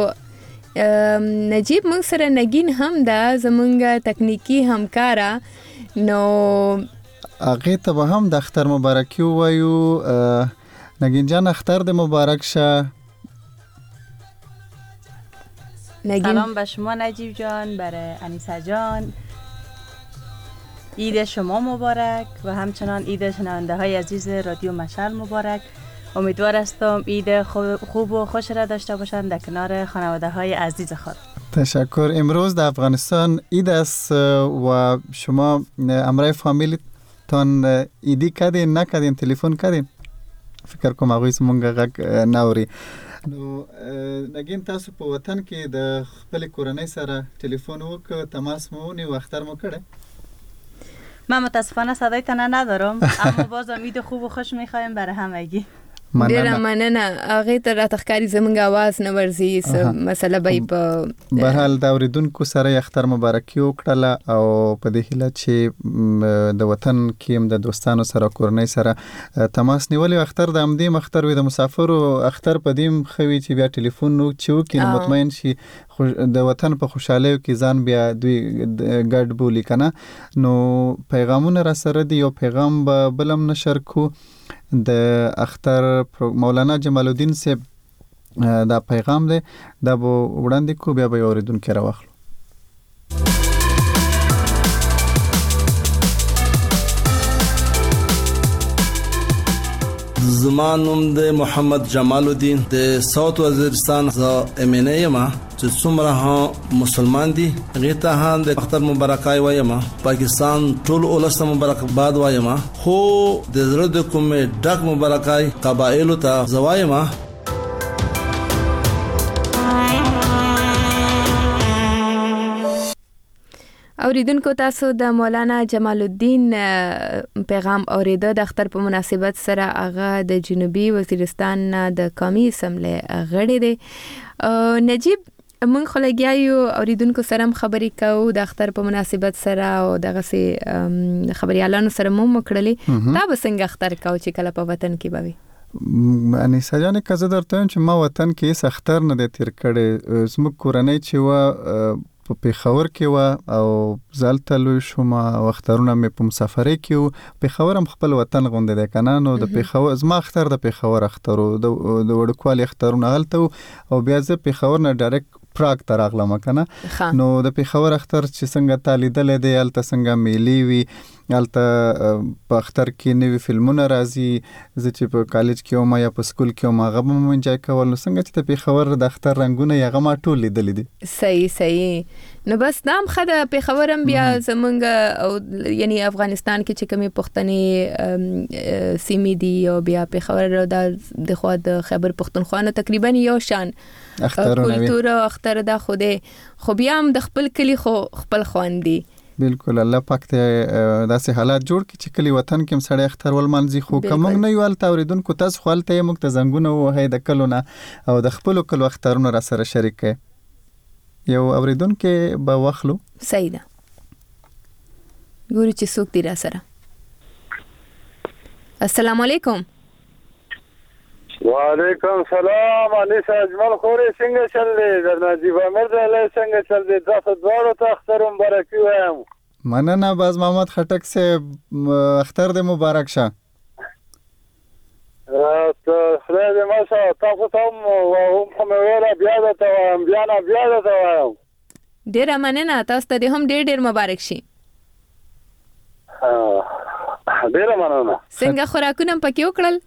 نجیب موږ سره نگین هم دا زمونږ تکنیکی همکارا، نو هغه ته به هم د اختر مبارکي وایو. نگین جان اختر د مبارک شه. سلام به شما نجیب جان، برای انیسه جان عید شما مبارک و همچنان عید شنونده های عزیز رادیو مشعل مبارک. امیدوار هستم عید خوب و خوش را داشته باشند در کنار خانواده های عزیز خود. تشکر. امروز در افغانستان عید است و شما امرای فامیلیتان عیدی کردین نکردین؟ تلفن کردین؟ فکر کوم هغوی زمونږ غږ ناوري. نو نگین تاسو په وطن کې د خپل کورنۍ سره ټلیفون وکړ، تماس مو ونیو، اختر مو کړی؟ من متاسفانه صدای تنه ندارم اما باز امید خوب و خوش میخوایم برای همگی. ډیره مننه. هغه ته راته ښکاري زموږ आवाज نه ورځي مسله به په هر حال د اوریدونکو سره اختر مبارکي وکړه او په دې هیله چې د وطن کې د دوستانو سره کورنۍ سره تماس نیولې اختر د امدې مختر وي د مسافرو اختر په دې خوي چې بیا ټلیفون نو چې کې مطمئن شي د وطن په خوشاله کې ځان بیا دوی ګډ بولی کنه. نو پیغامونه را سره دی یو پیغام به بلم نشر کو د اختر مولانا جمال الدین صاحب دا پیغام دی دا به وړاندې کو بیا به اوریدونکو راوخلو. زمانم د محمد جمال الدین د ساوث وزیرستان ز امینه ما چې څومره ها مسلمان دي غیته ها د اختر مبارکای وایم پاکستان ټول اولسته مبارکباد وایم خو د زړه د کومه ډک مبارکای قبایل ته زوایم. اوریدونکو تاسو د مولانا جمال الدین پیغام اوریده د اختر په مناسبت سره هغه د جنوبي وزیرستان د قومي اسمبلی غړی دی. نجیب مونږ خلګیایو اوریدونکو سره خبرې کوو د اختر په مناسبت سره او دغه سي خبريالانو سره مو مکړلې دا به څنګه اختر کوو چې کله په وطن کې بوي. اني سجانه کزه درته چې ما وطن کې اختر نه د تیر کړي زموږ کورنۍ چې و په پیښور کې و او زالتلو شوم وخترونه مې په مسافرۍ کې و پیښور هم خپل وطن غونډه ده کنه. نو د پیښور زما اختر د پیښور اخترو د وړکوالي اخترونه هلته او بیا زه پیښور نه ډایرکټ پراګ ته راغلم کنه. نو د پیښور اختر چې څنګه تالیدل دی الته څنګه میلی وی الته په اختر کې نوې فلمونه راځي زه چې په کالج کې وم یا په سکول کې وم هغه مې انجوای کول. نو څنګه چې د پیښور د اختر رنگونه یې ما ټول لیدل دي. صحیح. نو بس نام خده پیښور هم بیا زمونږ یعنی افغانستان کې چې کومې پښتني سیمې دي او بیا پیښور د خو د خیبر پښتونخوا نه تقریبا یو شان کلتور او اختر دا خوده خو بیا هم د خپل کلی خو خپل خواندي. بالکل الله پاک ته داسې حالات جوړ کړي چې کلی وطن کې سړی اختر ول مانځي خو کوم نه یو الته اوریدونکو تاسو خپلته موږ ته زنګونه وهي د کلونه او د خپل کلو اخترونه را سره شریک کړي یو اوریدونکو به واخلو. صحیح ده ګوري چې څوک دی را سره. السلام علیکم. وعلیکم سلام. انیس اجمل خوري څنګه چل دی د نجیب احمد علی څنګه چل دی تاسو دواړو ته اختر مبارک وایم. مننه باز محمد خټک سے اختر دې مبارک شه. خدای دې ماشا تاسو ته هم ویلا بیا ته وایم بیا ته وایم. ډیر مننه تاسو ته هم ډیر مبارک شي. ډیر مننه. څنګه خوراکونه پکې وکړل؟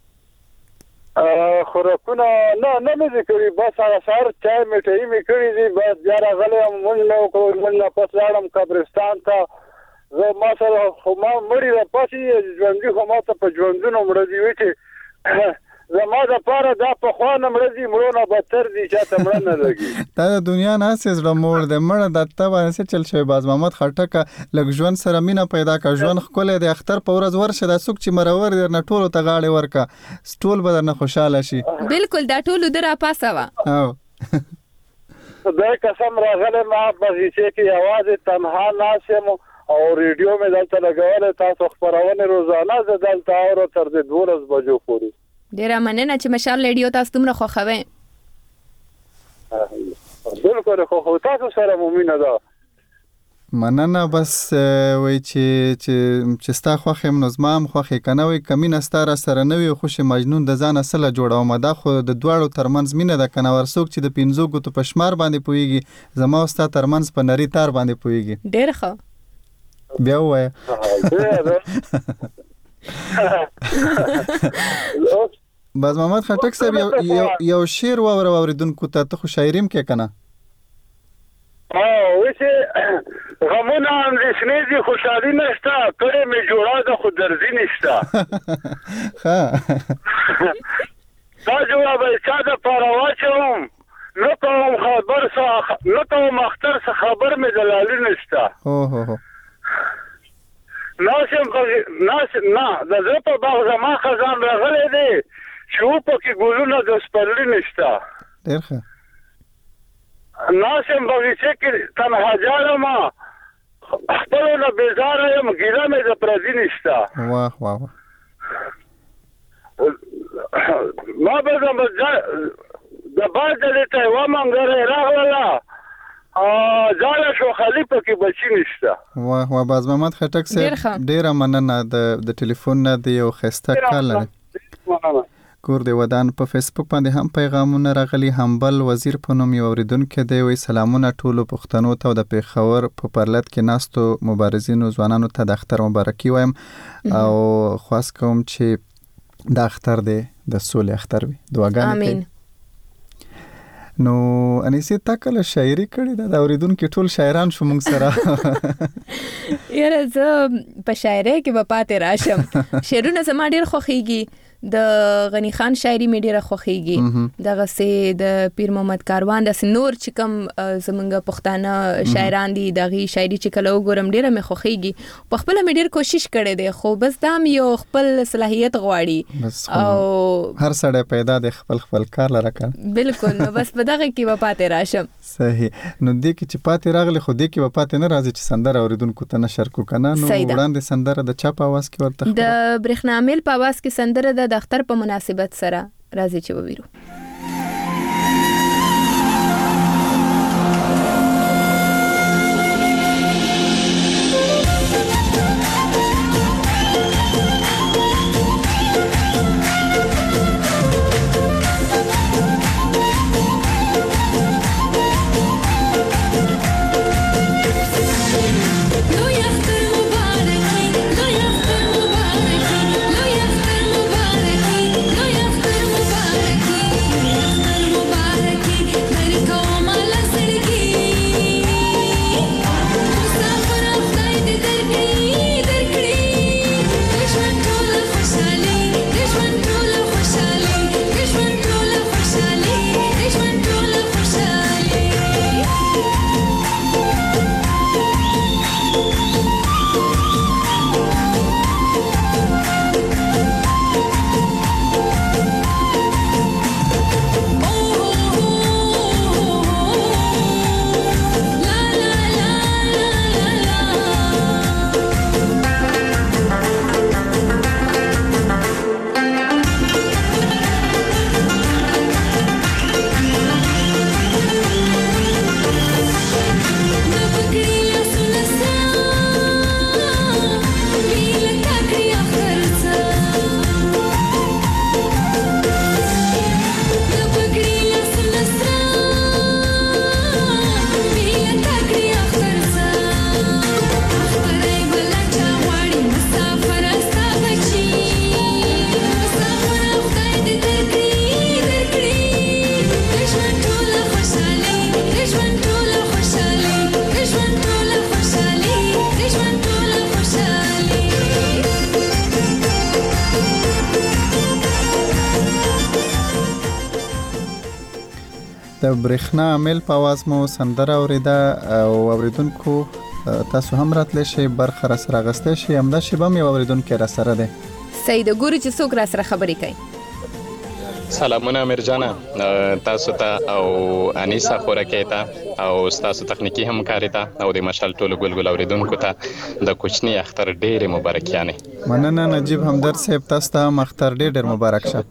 خوراکونه نه مې کړی بس هغه سهار چای میټای مې کړی دی بس بیا راغلی مونږ نه پس لاړم قبرستان ته زه ما سره خو ما مړی را پاتې ژوندي خو ما ته په ژوندونو مړه دي وي چې زما د پاره دا په خوانه مړه دي مړونه بدتر دي چې ته مړه نه لګي. دا د دنیا نه سیز د مور د مړه د تبه څه چل شوی باز محمد خټک لګ ژوند سره مینا پیدا کا ژوند خپل د اختر په ورځ ورشه د سوق چې مرور نه ټولو ته غاړي ورکا سټول به نه خوشاله شي. بالکل دا ټولو درا پاسه وا او دا قسم راغله ما په چې کې आवाज تنها ناسم او ریډیو مې دلته لګول تاسو خبرونه روزانه دلته اور تر دې 12 بجو پورې. ډیر مننه چې مشال ریډیو تاسو تمره خوښوي. بالکل خو تاسو سره مؤمنه ده. مننه بس وای چې ستا خوخه منظم خوخه کنه وای کمینه ستاره سره نوې خوشي مجنون د ځان اصله جوړاو مده خو د دواړو ترمنځ مینه د کنه ورسوک چې د 15 غوتو پشمار باندې پويږي زما او ستا ترمنځ په نری تار باندې پويږي. ډیر ښه بیا وای باز محمد خټک صاحب یو شعر اوریدونکو ته خو شاعریم کې کنه وشه غمونه اندېښنې دي خوشحالي نشته کړې مې جوړه ده خو درځي نشته. دا جواب چا د پاره واچوم نو کوم خبر څه نو کوم اختر څه خبر مې دلالي نشته. نه د زه په باغ زما خزان راغلی دی چې و پکې ګلونه د سپرلي نشته ډېر ښه ناسم بغیچه کې تنها جارم خپلو نه بیزاره یم ګیله مې د پردي نشته واه واه ما به د باد ډلې ته یوه منګره راغله ځاله شو خالي پکې بچي نشته واه واه باز محمد خټک صاحب ډېره مننه د ټلیفون نه دی یو ښایسته کال لري کور دی ودان په فیسبوک باندې هم پیغامونه راغلي همبل وزیر په نوم یو اوریدونکی دی وایي سلامونه ټولو پښتنو ته د پیښور په پرلط کې ناستو مبارزینو ځوانانو ته د اختر مبارکي وایم او خواست کوم چې د اختر دی د سولې اختر وي دعاګانې کوي نو انیسه تا کله شاعري کړې ده د اوریدونکو ټول شاعران شو موږ سره یاره زه په شاعرۍ کې به پاتې راشم شعرونه زما ډېر خوښیږي د غنی خان شاعري مې ډېره خوښیږي دغه سه د پیر محمد کاروان د نور چې کوم زمونږ پښتانه شاعران دي دغه شاعري چې کله وګورم ډېره مې خوښیږي په خپل مې ډېر کوشش کړې ده خو بس دا مې یو خپل صلاحیت غواړي او هر سړی پیدا د خپل کار لره کړ بالکل نو بس په دغه کې و پاتې راشم صحیح نو دې کې چې پاتې راغلی خو دې کې و پاتې نه راځي چې سندره اوریدونکو ته نشر کو کنه نو وړاندې سندره د چا په आवाज کې ورته د برېښنا عامل په आवाज کې سندره د اختر په مناسبت سره راځي چې وویرو د برېښنا عامل په आवाज مو سندره اوریده او اوریدونکو تاسو هم راتلی شئ برخه را سره غسته شئ همدا شی به مې اوریدونکو را سره ده سید ګوري چې څوک را سره خبرې کوي سلامونه امیر جانا تاسو ته او انیسا خورکې ته او تاسو تخنیکی همکاري ته او د مشال ټولو ګلګل اوریدونکو ته د کوچنی اختر ډېر مبارکیانه مننه نجیب همدرد صاحب تاسو ته اختر ډېر مبارک شه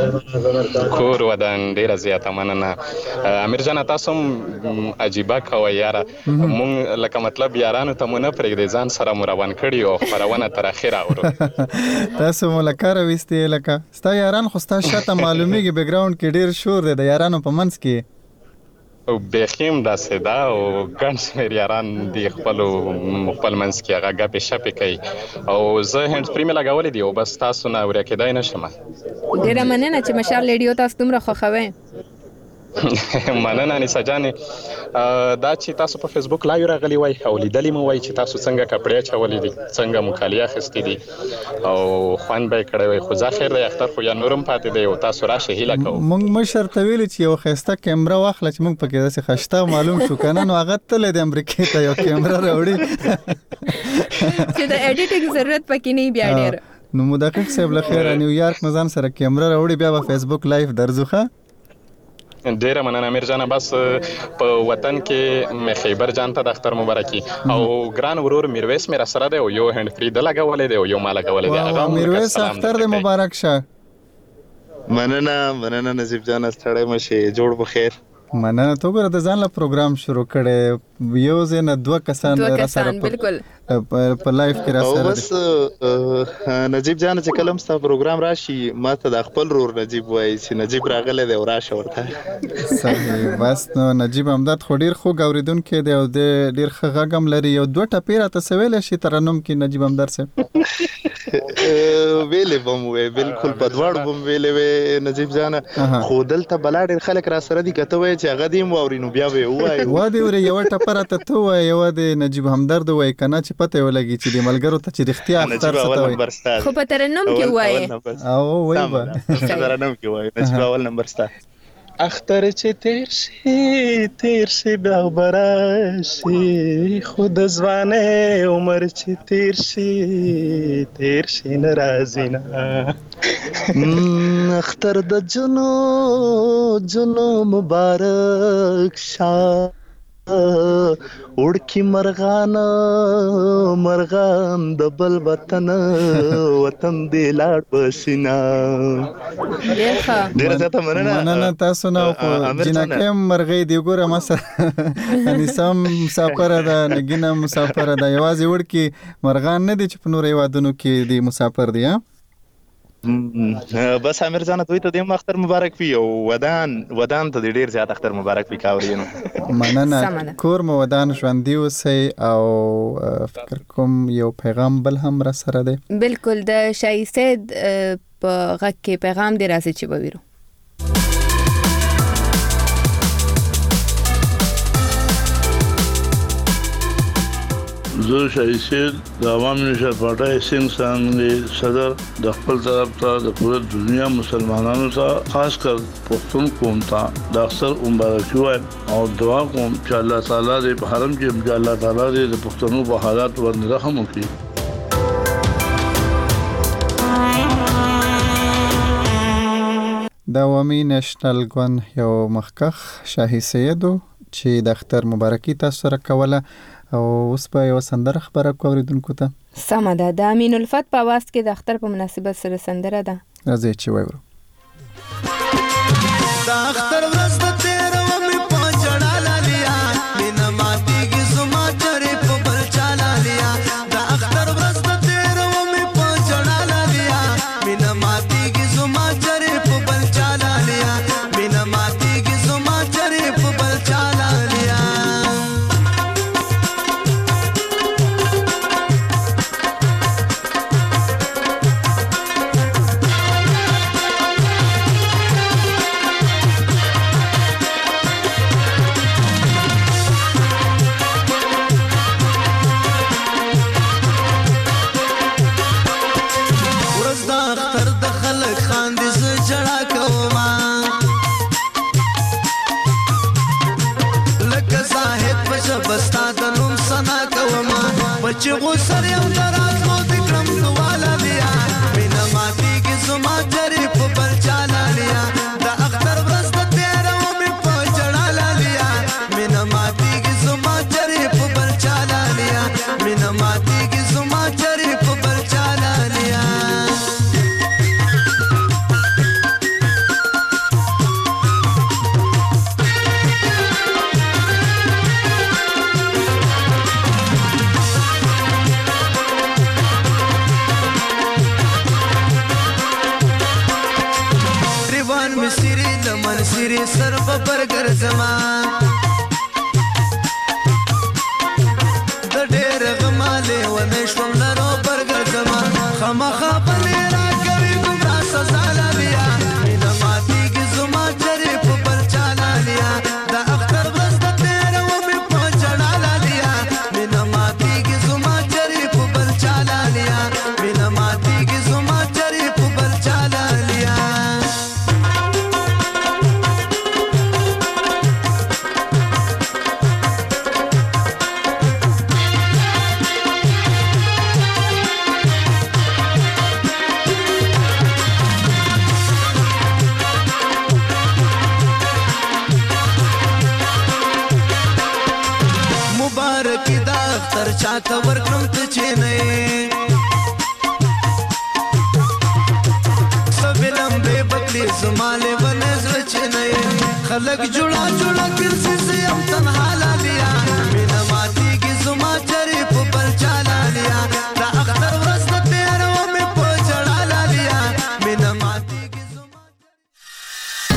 کور ودان ډیره زیاته مننه امیر جان تاسو عجیبه کوي یاره مونږ لکه مطلب یارانو ته مونږ پرېږدي ځان سره مروان کړي او خبرونه تر اخره اورو تاسو ملکاره وستې لکه ستا یاران خو ستا شاته معلومیږي بیک ګراوند کې ډیر شور دی د یارانو په منځ کې او بخیم دا صدا او ګڼ شمېر یاران دی خپل منځ کې هغه ګپې شپې کوي او زه هینډ فري مې لګولې دی او بس تاسو نه اوریا کېدای نشم ډېره مننه چې مشال ریډیو تاسو دومره خوښوئ مننه انیسه جانې دا چې تاسو په فیسبوک لایو راغلی وای او لیدلی مو وای چې تاسو څنګه کپړې چولې دي څنګه مکالمه خستې دي او خوان به کړی وای خو ځاخر د اختر خو یا نورم پاتې دی او تاسو راشه هیله کوم مونږ مشر ته ویل چې یو خسته کیمرا واخله چې مونږ پکې داسې خشته معلوم شو کنه نو هغه تل د امریکا ته یو کیمرا راوړي چې د اډیټینګ ضرورت پکې نه بیا ډیر نو مدقق صاحب لخير نیویارک مزان سره کیمرا راوړي بیا په فیسبوک لایو درځوخه ډیره مننه امیر جان بس په وطن کې مې خیبر جان ته د اختر مبارکي او ګران ورور میرویس مې را سره دی او یو هند فری د لګولې دی او یو مال لګولې دی هغه میرویس اختر دې مبارک شه مننه نصیب جان ستړی مشه جوړ بخیر مننه تو ګره د ځان له پروګرام شروع کړي یو زنه دوه کسان را سره بالکل په لایف کې را سره بس نجیب جان چې کلم ستا پروګرام راشي ماته د خپل رور نجیب وای چې نجیب راغله دی او راشه ورته صحیح بس نو نجیب امداد خو ډیر خو غوریدون کې دی او د ډیر خغم لري یو دوه ټپی را تسویل شي ترنم کې نجیب امداد سه ویلې بم وی بالکل په دواړو بم ویلې وی نجیب جان خو دلته بلا ډیر خلک را سره دي کته وای چې هغه دیم وورینو بیا وای و دی ور یو ټپره ته تو وای یو د نجیب همدرد وای کنه چې پته ولګي چې د ملګرو ته چې اختیار اختر ستوي خو په ترنم کې وای او وای په ترنم کې وای نجیب اول نمبر ستا اختر چې تیر شي بیا براشي خود ځوانه عمر چې تیر شي ناراضی نه اختر د جنو مبارک شاه وړکی مرغان د بل وطن دی لاړ پسینا ډیر ته مننه تاسو نو جنکه مرغې دی ګوره مسه ان سم مسافر ده نګینه مسافر ده یوازې وړکی مرغان نه دي چې په نور یوادونو کې دی مسافر دی بس امیر جان دوی ته د اختر مبارک وي او ودان ته ډیر زیات اختر مبارک وي کاورینو مننه کور مو ودان ژوندۍ اوسئ او فکر کوم یو پیغام بل هم را سره دی بالکل د شاهي سید په غږ کې پیغام دی راځي چې بویرو زه شاهي سید د عوامي نشاط پارټۍ سنگ څنګه صدر د خپل طرف ته د پوره دنیا مسلمانانو ته خاص کر پښتون قوم ته د اکثر مبارکي وایم او دعا کوم چې الله تعالی دې په حرم کې الله تعالی دې د پښتنو په حالات باندې رحم وکړي د عوامي نېشنل ګوند یو مخکخ شاهي سید چې د اختر مبارکي تاسو سره کوله او اوس په یو سندره خبره کوریدونکو ته سمه ده د امین الفت په واست کې د اختر په مناسبت سره سندره ده راځي چې وایو د اختر ورځ د تیر و می په چړا لالیا مینا ماتي کی زما چرې په بل چالا لیا د اختر ورځ د تیر و می په چړا لالیا مینا ماتي کی زما چرې په بل چالا لیا مینا ماتي کی زما چرې په بل چالا لیا چې غوسر یو دراز مو د کرم والا بیا مینا ماتي کې زما چرې په بل چالا لیا د اختر ورځ د تیر و می په چړا لیا مینا ماتي کې زما چرې په بل چالا لیا مینا ماتي کې زما چرې په بل چالا لیا سری سر په برګر زما د ډېر غماله و نشوم لرو برګر زما خامخا پلي را کوي ګمرا سزا لیا مینا ماتي کې زما چرې په بل چالا چاته ورکړم ته چې نه سبلم به بکلی زماله ونزل چې نه خلق جوړا ګرځي زم تنها لالیا مینه ماتي کې زما چرې په بل چال